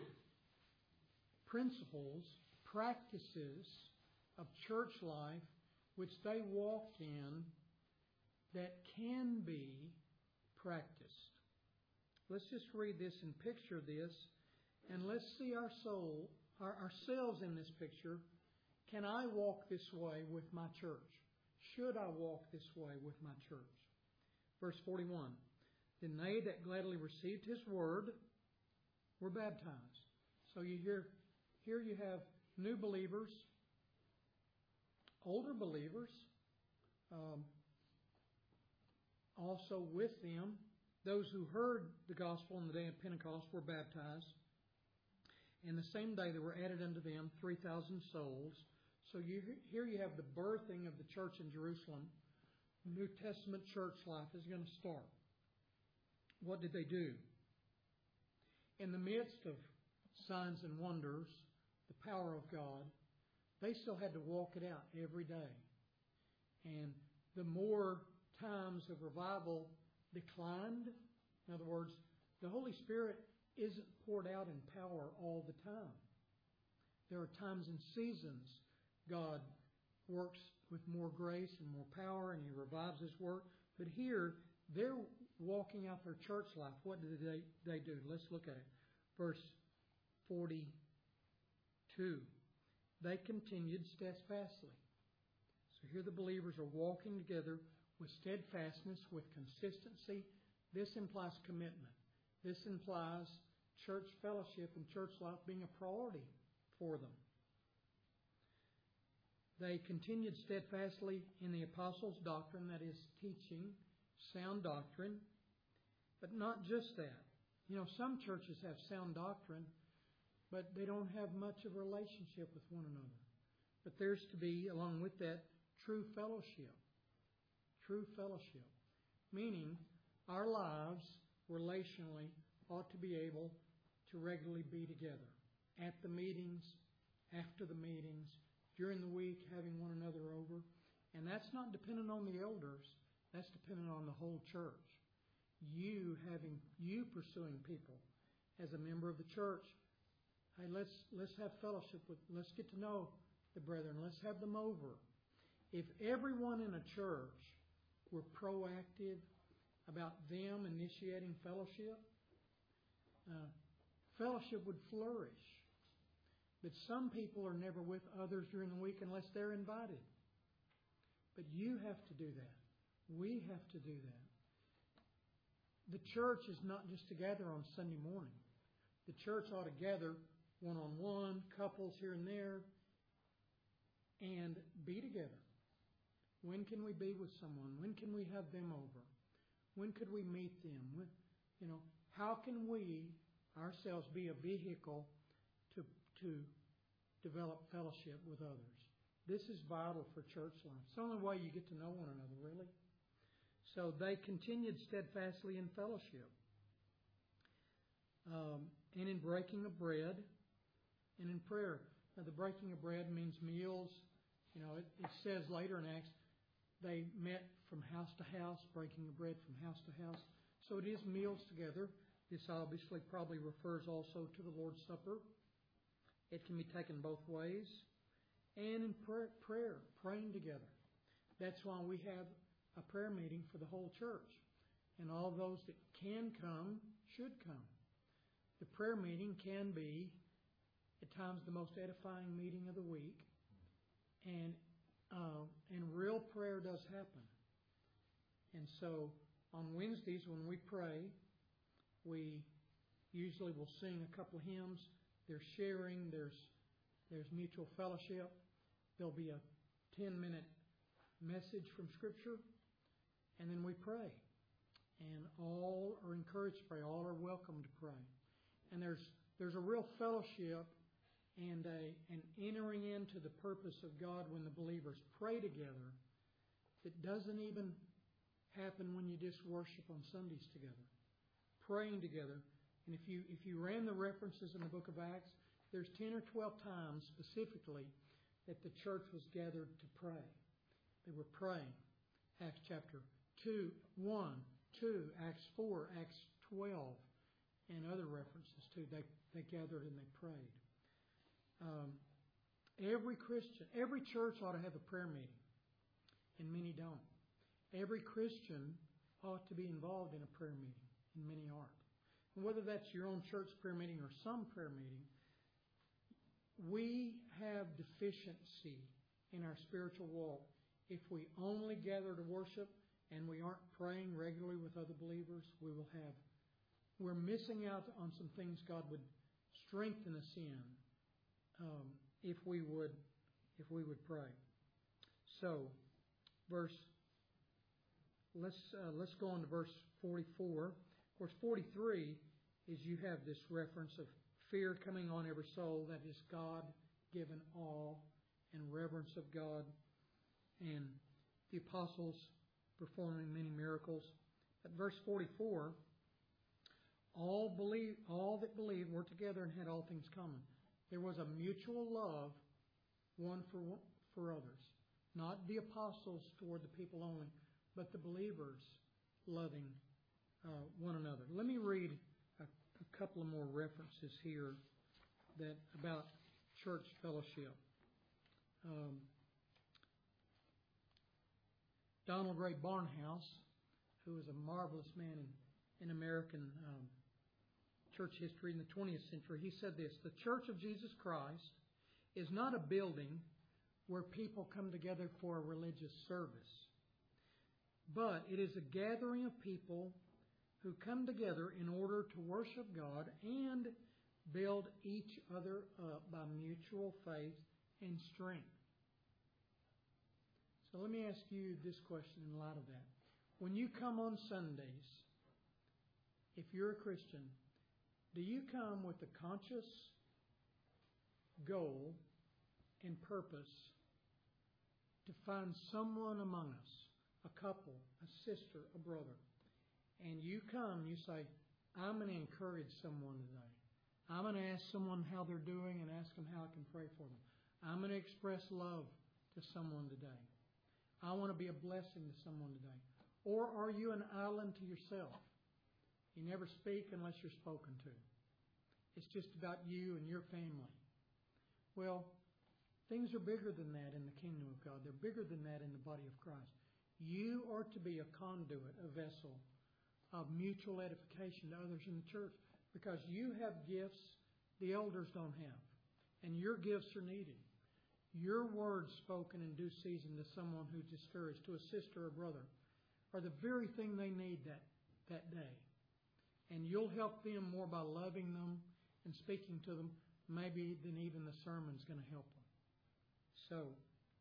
principles, practices of church life which they walked in that can be practiced. Let's just read this and picture this, and let's see our soul, our, ourselves in this picture. Can I walk this way with my church? Should I walk this way with my church? Verse forty-one, then they that gladly received his word were baptized. So you hear, here you have new believers, older believers, um, also with them, those who heard the gospel on the day of Pentecost were baptized. And the same day there were added unto them three thousand souls. So you, here you have the birthing of the church in Jerusalem. New Testament church life is going to start. What did they do? In the midst of signs and wonders, the power of God, they still had to walk it out every day. And the more times of revival declined, in other words, the Holy Spirit isn't poured out in power all the time. There are times and seasons God works with more grace and more power, and He revives His work. But here, they're walking out their church life. What did they, they do? Let's look at it. Verse forty-two. They continued steadfastly. So here the believers are walking together with steadfastness, with consistency. This implies commitment. This implies church fellowship and church life being a priority for them. They continued steadfastly in the apostles' doctrine, that is, teaching sound doctrine. But not just that. You know, some churches have sound doctrine, but they don't have much of a relationship with one another. But there's to be, along with that, true fellowship. True fellowship. Meaning, our lives, relationally, ought to be able to regularly be together. At the meetings, after the meetings, during the week, having one another over. And that's not dependent on the elders. That's dependent on the whole church. You having, you pursuing people as a member of the church. Hey, let's let's have fellowship with, let's get to know the brethren. Let's have them over. If everyone in a church were proactive about them initiating fellowship, uh, fellowship would flourish. But some people are never with others during the week unless they're invited. But you have to do that. We have to do that. The church is not just to gather on Sunday morning. The church ought to gather one-on-one, couples here and there, and be together. When can we be with someone? When can we have them over? When could we meet them? When, you know, how can we ourselves be a vehicle to to develop fellowship with others? This is vital for church life. It's the only way you get to know one another, really. So they continued steadfastly in fellowship, um, and in breaking of bread, and in prayer. Now, the breaking of bread means meals. You know, it, it says later in Acts, they met from house to house, breaking of bread from house to house. So it is meals together. This obviously probably refers also to the Lord's Supper. It can be taken both ways. And in prayer, prayer, praying together. That's why we have a prayer meeting for the whole church. And all those that can come should come. The prayer meeting can be, at times, the most edifying meeting of the week. And uh, and real prayer does happen. And so on Wednesdays when we pray, we usually will sing a couple of hymns. There's sharing, there's there's mutual fellowship. There'll be a ten-minute message from Scripture, and then we pray. And all are encouraged to pray. All are welcome to pray. And there's there's a real fellowship and a an entering into the purpose of God when the believers pray together that doesn't even happen when you just worship on Sundays together. Praying together. And if you if you ran the references in the book of Acts, there's ten or twelve times specifically that the church was gathered to pray. They were praying. Acts chapter two, one, two, Acts four, Acts twelve, and other references too. They they gathered and they prayed. Um, every Christian, every church ought to have a prayer meeting, and many don't. Every Christian ought to be involved in a prayer meeting, and many aren't. And whether that's your own church prayer meeting or some prayer meeting, we have deficiency in our spiritual walk if we only gather to worship and we aren't praying regularly with other believers. We will have, we're missing out on some things God would strengthen us in um, if we would, if we would pray. So, verse. Let's uh, let's go on to verse forty-four. Of course, forty-three is you have this reference of fear coming on every soul, that is God-given awe and reverence of God, and the apostles performing many miracles. At verse forty-four, all believe, all that believed were together and had all things common. There was a mutual love, one for one, for others, not the apostles toward the people only, but the believers loving uh, one another. Let me read a, a couple of more references here that about church fellowship. Um, Donald Ray Barnhouse, who was a marvelous man in, in American um, church history in the twentieth century, he said this: "The Church of Jesus Christ is not a building where people come together for a religious service, but it is a gathering of people who come together in order to worship God and build each other up by mutual faith and strength." So let me ask you this question in light of that. When you come on Sundays, if you're a Christian, do you come with a conscious goal and purpose to find someone among us, a couple, a sister, a brother, and you come, you say, "I'm going to encourage someone today. I'm going to ask someone how they're doing and ask them how I can pray for them. I'm going to express love to someone today. I want to be a blessing to someone today." Or are you an island to yourself? You never speak unless you're spoken to. It's just about you and your family. Well, things are bigger than that in the kingdom of God. They're bigger than that in the body of Christ. You are to be a conduit, a vessel of mutual edification to others in the church, because you have gifts the elders don't have, and your gifts are needed. Your words spoken in due season to someone who's discouraged, to a sister or brother, are the very thing they need that, that day. And you'll help them more by loving them and speaking to them, maybe than even the sermon's going to help them. So,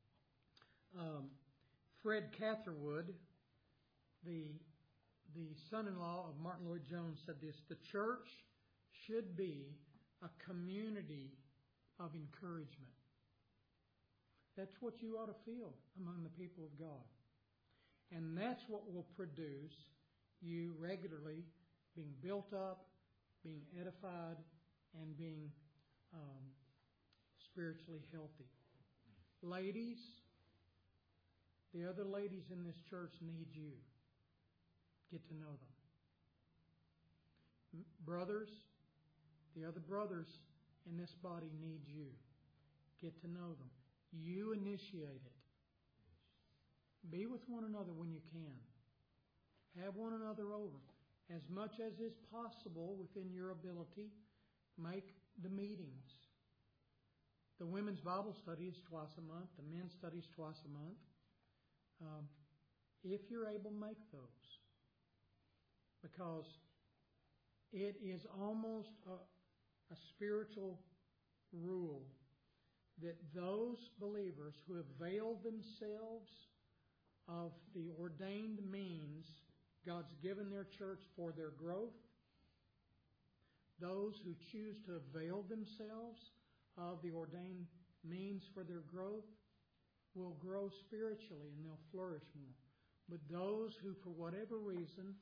Um, Fred Catherwood, the the son-in-law of Martin Lloyd-Jones, said this: the church should be a community of encouragement. That's what you ought to feel among the people of God. And that's what will produce you regularly being built up, being edified, and being um, spiritually healthy. Ladies, the other ladies in this church need you. Get to know them. Brothers, the other brothers in this body need you. Get to know them. You initiate it. Be with one another when you can. Have one another over. As much as is possible within your ability, make the meetings. The women's Bible study is twice a month. The men's study is twice a month. Um, if you're able, make those. Because it is almost a, a spiritual rule that those believers who have availed themselves of the ordained means God's given their church for their growth, those who choose to avail themselves of the ordained means for their growth will grow spiritually and they'll flourish more. But those who, for whatever reason,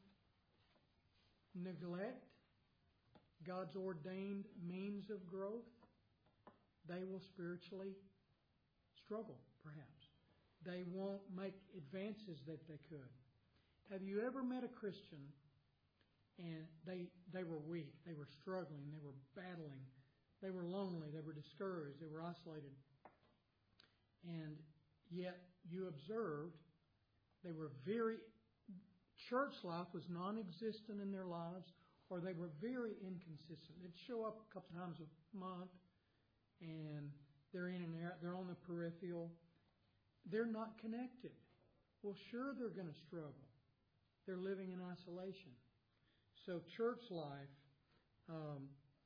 neglect God's ordained means of growth, they will spiritually struggle, perhaps. They won't make advances that they could. Have you ever met a Christian and they they were weak, they were struggling, they were battling, they were lonely, they were discouraged, they were isolated, and yet you observed they were very, church life was non-existent in their lives, or they were very inconsistent. They'd show up a couple times a month, and they're in and out, they're on the peripheral. They're not connected. Well, sure, they're going to struggle. They're living in isolation. So church life, um,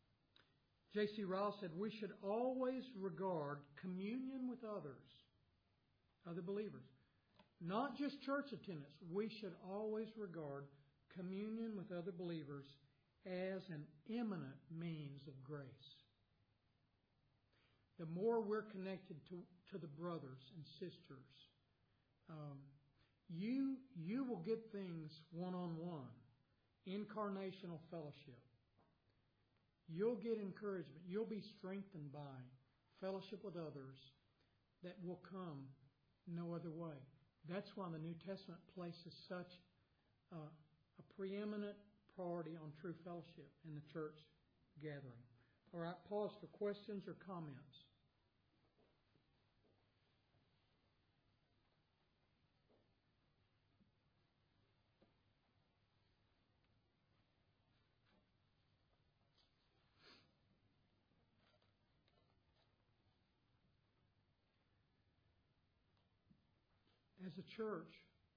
J C Ryle said, we should always regard communion with others, other believers, not just church attendance. We should always regard communion with other believers as an eminent means of grace. The more we're connected to, to the brothers and sisters, um, you you will get things one-on-one, incarnational fellowship. You'll get encouragement. You'll be strengthened by fellowship with others that will come no other way. That's why the New Testament places such uh, a preeminent priority on true fellowship in the church gathering. All right, pause for questions or comments. As a church,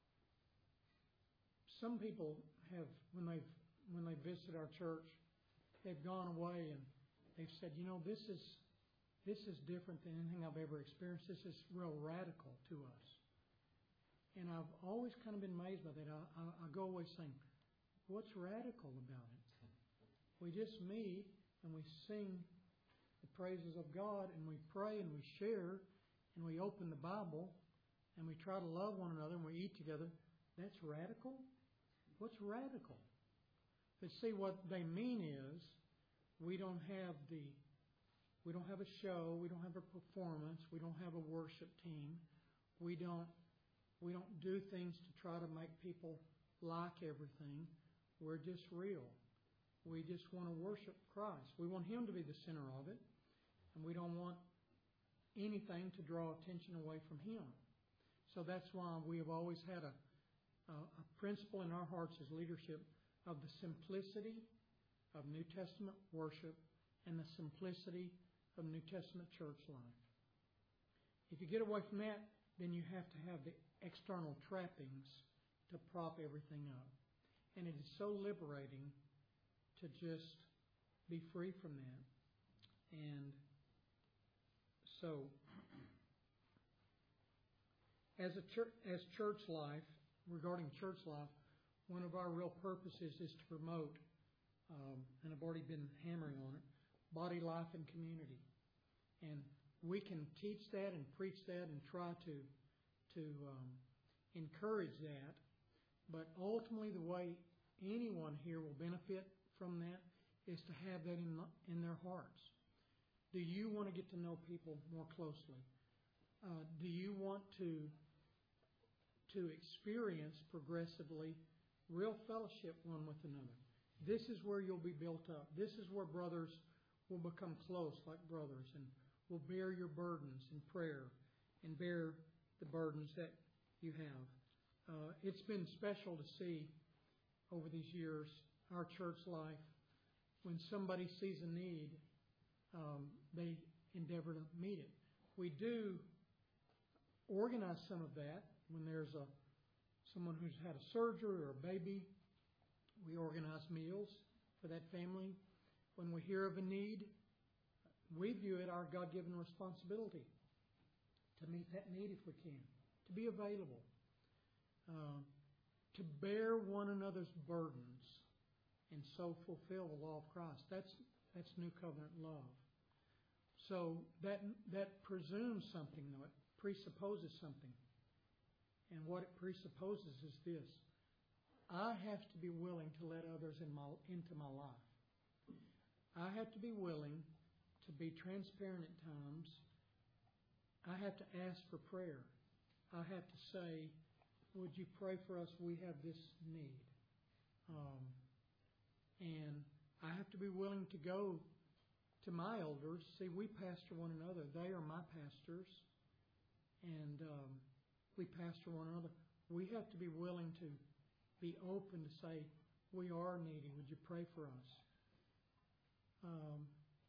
some people have, when they've when they visited our church, they've gone away and they've said, you know, this is this is different than anything I've ever experienced. This is real radical to us. And I've always kind of been amazed by that. I, I, I go away saying, what's radical about it? We just meet and we sing the praises of God and we pray and we share and we open the Bible and we try to love one another and we eat together. That's radical? What's radical? But see, what they mean is we don't have the we don't have a show, we don't have a performance, we don't have a worship team, we don't we don't do things to try to make people like everything. We're just real. We just want to worship Christ. We want Him to be the center of it, and we don't want anything to draw attention away from Him. So that's why we have always had a, a, a principle in our hearts as leadership of the simplicity of New Testament worship and the simplicity of New Testament church life. If you get away from that, then you have to have the external trappings to prop everything up. And it is so liberating to just be free from that. And so, As a church, as church life, regarding church life, one of our real purposes is to promote, um, and I've already been hammering on it, body life and community. And we can teach that and preach that and try to to um, encourage that, but ultimately the way anyone here will benefit from that is to have that in in their hearts. Do you want to get to know people more closely? Uh, do you want to to experience progressively real fellowship one with another? This is where you'll be built up. This is where brothers will become close like brothers and will bear your burdens in prayer and bear the burdens that you have. Uh, it's been special to see over these years our church life. When somebody sees a need, um, they endeavor to meet it. We do organize some of that when there's a someone who's had a surgery or a baby. We organize meals for that family. When we hear of a need, we view it our God-given responsibility to meet that need if we can, to be available, uh, to bear one another's burdens, and so fulfill the law of Christ. That's that's New Covenant love. So that that presumes something, though. It presupposes something. And what it presupposes is this: I have to be willing to let others in my, into my life. I have to be willing to be transparent at times. I have to ask for prayer. I have to say, would you pray for us? We have this need. Um, and I have to be willing to go to my elders. See, we pastor one another. They are my pastors. And um, we pastor one another. We have to be willing to be open to say, we are needy. Would you pray for us? Um,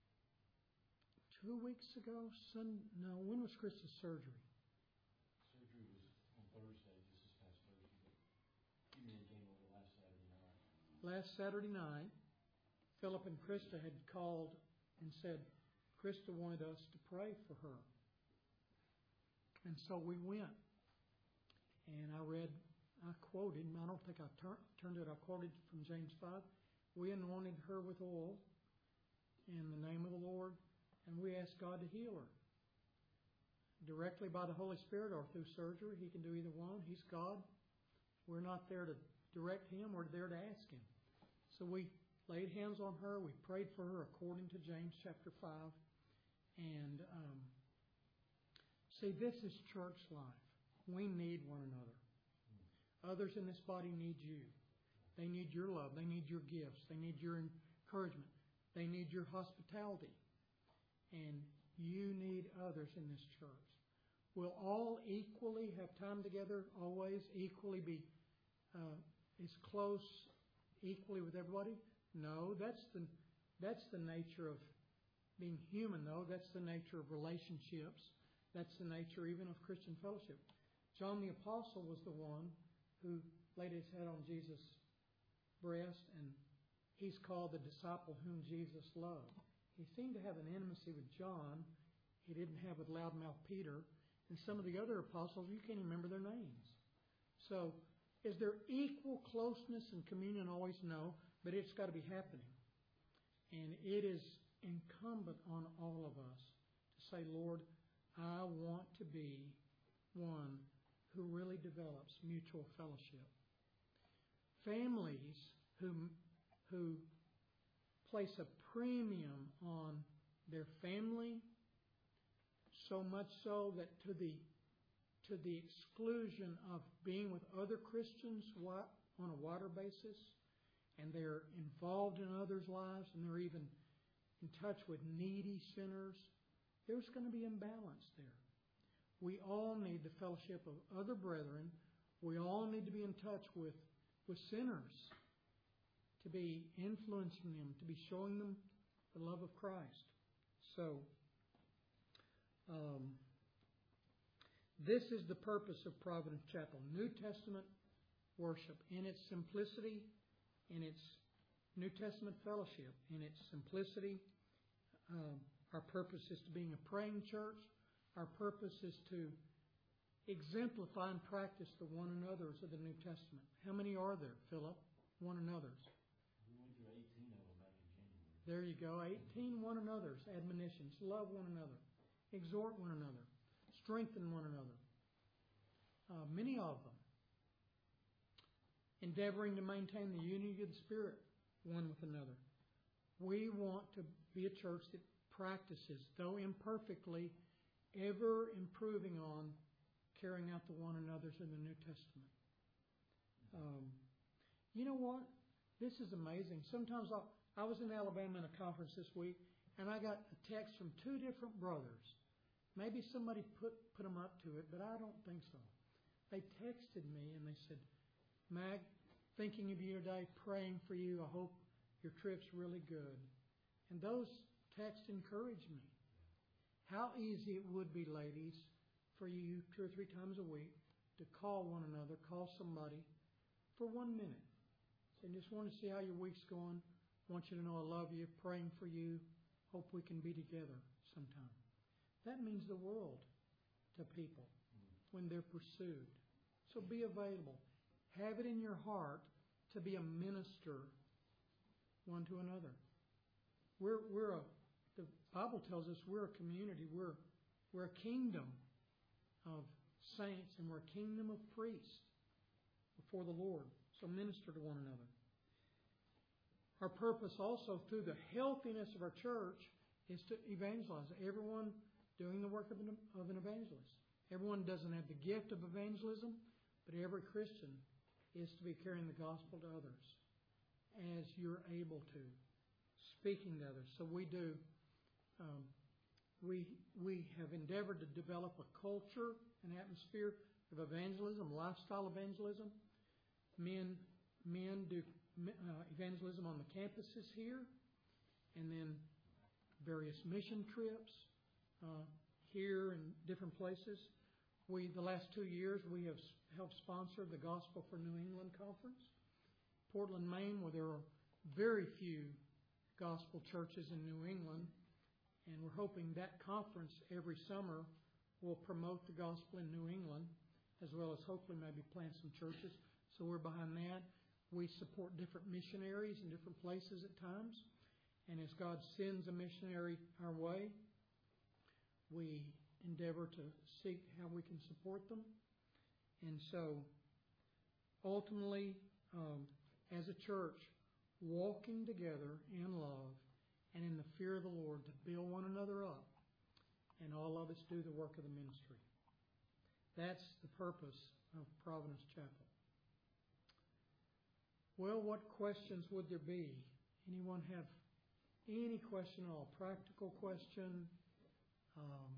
two weeks ago, Sun, no, when was Krista's surgery? Surgery was on Thursday, just this past Thursday. He came over last Saturday night. Last Saturday night, Philip and Krista had called and said Krista wanted us to pray for her. And so we went. And I read, I quoted, I don't think I tur- turned it, I quoted from James five. We anointed her with oil in the name of the Lord, and we asked God to heal her. Directly by the Holy Spirit or through surgery, He can do either one. He's God. We're not there to direct Him, we're there to ask Him. So we laid hands on her, we prayed for her according to James chapter five. And um, see, this is church life. We need one another. Others in this body need you. They need your love. They need your gifts. They need your encouragement. They need your hospitality. And you need others in this church. We'll all equally have time together, always equally be uh, as close, equally with everybody? No, that's the that's the nature of being human, though. That's the nature of relationships. That's the nature even of Christian fellowship. John the Apostle was the one who laid his head on Jesus' breast, and he's called the disciple whom Jesus loved. He seemed to have an intimacy with John he didn't have with loudmouth Peter. And some of the other apostles, you can't even remember their names. So, is there equal closeness and communion? Always? No, but it's got to be happening. And it is incumbent on all of us to say, Lord, I want to be one who really develops mutual fellowship. Families who, who place a premium on their family, so much so that to the to the exclusion of being with other Christians on a wider basis, and they're involved in others' lives, and they're even in touch with needy sinners, there's going to be imbalance there. We all need the fellowship of other brethren. We all need to be in touch with, with sinners, to be influencing them, to be showing them the love of Christ. So, um, this is the purpose of Providence Chapel. New Testament worship in its simplicity, in its New Testament fellowship, in its simplicity. Um, our purpose is to being a praying church. Our purpose is to exemplify and practice the one another's of the New Testament. How many are there, Philip? One another's. We went through eighteen of them back in January. There you go. eighteen one another's admonitions. Love one another. Exhort one another. Strengthen one another. Uh, many of them. Endeavoring to maintain the unity of the Spirit one with another. We want to be a church that practices, though imperfectly, ever improving on carrying out the one another's in the New Testament. Um, you know what? This is amazing. Sometimes I'll, I was in Alabama in a conference this week, and I got a text from two different brothers. Maybe somebody put, put them up to it, but I don't think so. They texted me and they said, Mag, thinking of you today, praying for you. I hope your trip's really good. And those texts encouraged me. How easy it would be, ladies, for you two or three times a week to call one another, call somebody for one minute. So I just want to see how your week's going. I want you to know I love you, praying for you. Hope we can be together sometime. That means the world to people when they're pursued. So be available. Have it in your heart to be a minister one to another. We're we're a the Bible tells us we're a community. We're we're a kingdom of saints, and we're a kingdom of priests before the Lord. So minister to one another. Our purpose also through the healthiness of our church is to evangelize. Everyone doing the work of an, of an evangelist. Everyone doesn't have the gift of evangelism, but every Christian is to be carrying the gospel to others as you're able to, speaking to others. So we do. Um, we we have endeavored to develop a culture, an atmosphere of evangelism, lifestyle evangelism. Men men do uh, evangelism on the campuses here, and then various mission trips uh, here and different places. We the last two years we have helped sponsor the Gospel for New England Conference, Portland, Maine, where there are very few gospel churches in New England. And we're hoping that conference every summer will promote the gospel in New England, as well as hopefully maybe plant some churches. So we're behind that. We support different missionaries in different places at times. And as God sends a missionary our way, we endeavor to seek how we can support them. And so, ultimately, um, as a church, walking together in love and in the fear of the Lord to build one another up, and all of us do the work of the ministry. That's the purpose of Providence Chapel. Well, what questions would there be? Anyone have any question at all? Practical question? Um,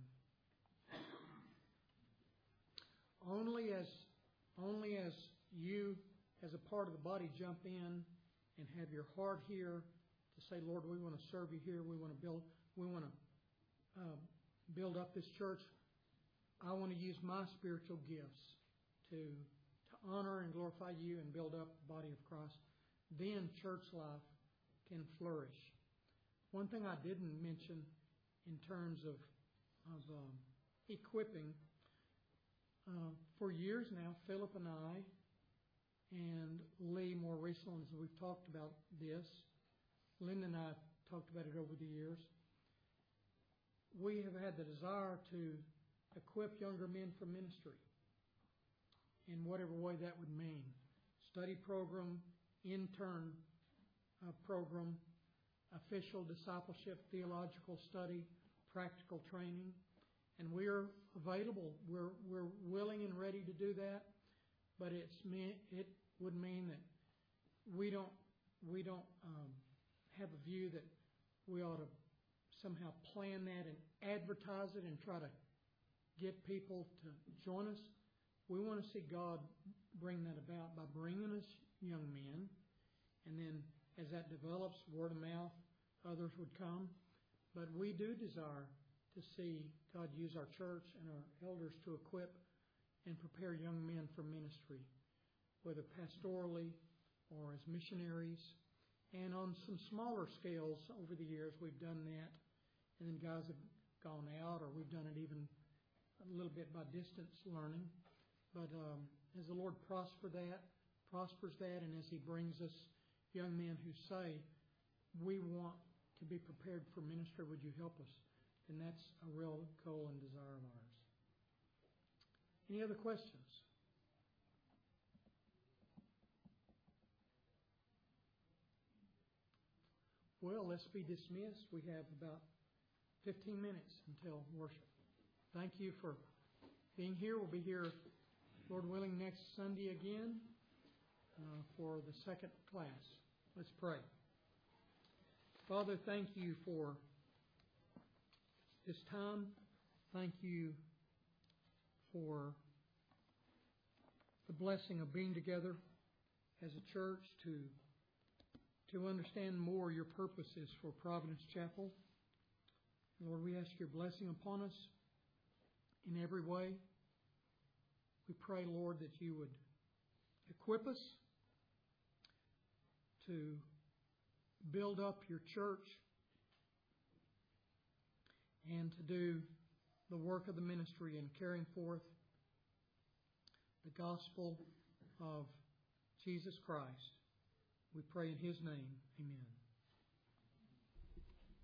only as only as you, as a part of the body, jump in and have your heart here to say, Lord, we want to serve you here. We want to build. We want to uh, build up this church. I want to use my spiritual gifts to to honor and glorify you and build up the body of Christ. Then church life can flourish. One thing I didn't mention in terms of of um, equipping. Uh, for years now, Philip and I, and Lee more recently, as we've talked about this, Linda and I talked about it over the years, we have had the desire to equip younger men for ministry in whatever way that would mean. Study program, intern uh, program, official discipleship, theological study, practical training. And we're available. We're we're willing and ready to do that. But it's mean, it would mean that we don't we don't um, have a view that we ought to somehow plan that and advertise it and try to get people to join us. We want to see God bring that about by bringing us young men, and then as that develops, word of mouth, others would come. But we do desire to see God use our church and our elders to equip and prepare young men for ministry, whether pastorally or as missionaries. And on some smaller scales over the years, we've done that. And then guys have gone out, or we've done it even a little bit by distance learning. But um, as the Lord prosper that, prospers that, and as He brings us young men who say, we want to be prepared for ministry, would you help us? And that's a real goal and desire of ours. Any other questions? Well, let's be dismissed. We have about fifteen minutes until worship. Thank you for being here. We'll be here, Lord willing, next Sunday again uh, for the second class. Let's pray. Father, thank you for this time. Thank you for the blessing of being together as a church to to understand more your purposes for Providence Chapel. Lord, we ask your blessing upon us in every way. We pray, Lord, that you would equip us to build up your church and to do the work of the ministry in carrying forth the gospel of Jesus Christ. We pray in His name. Amen.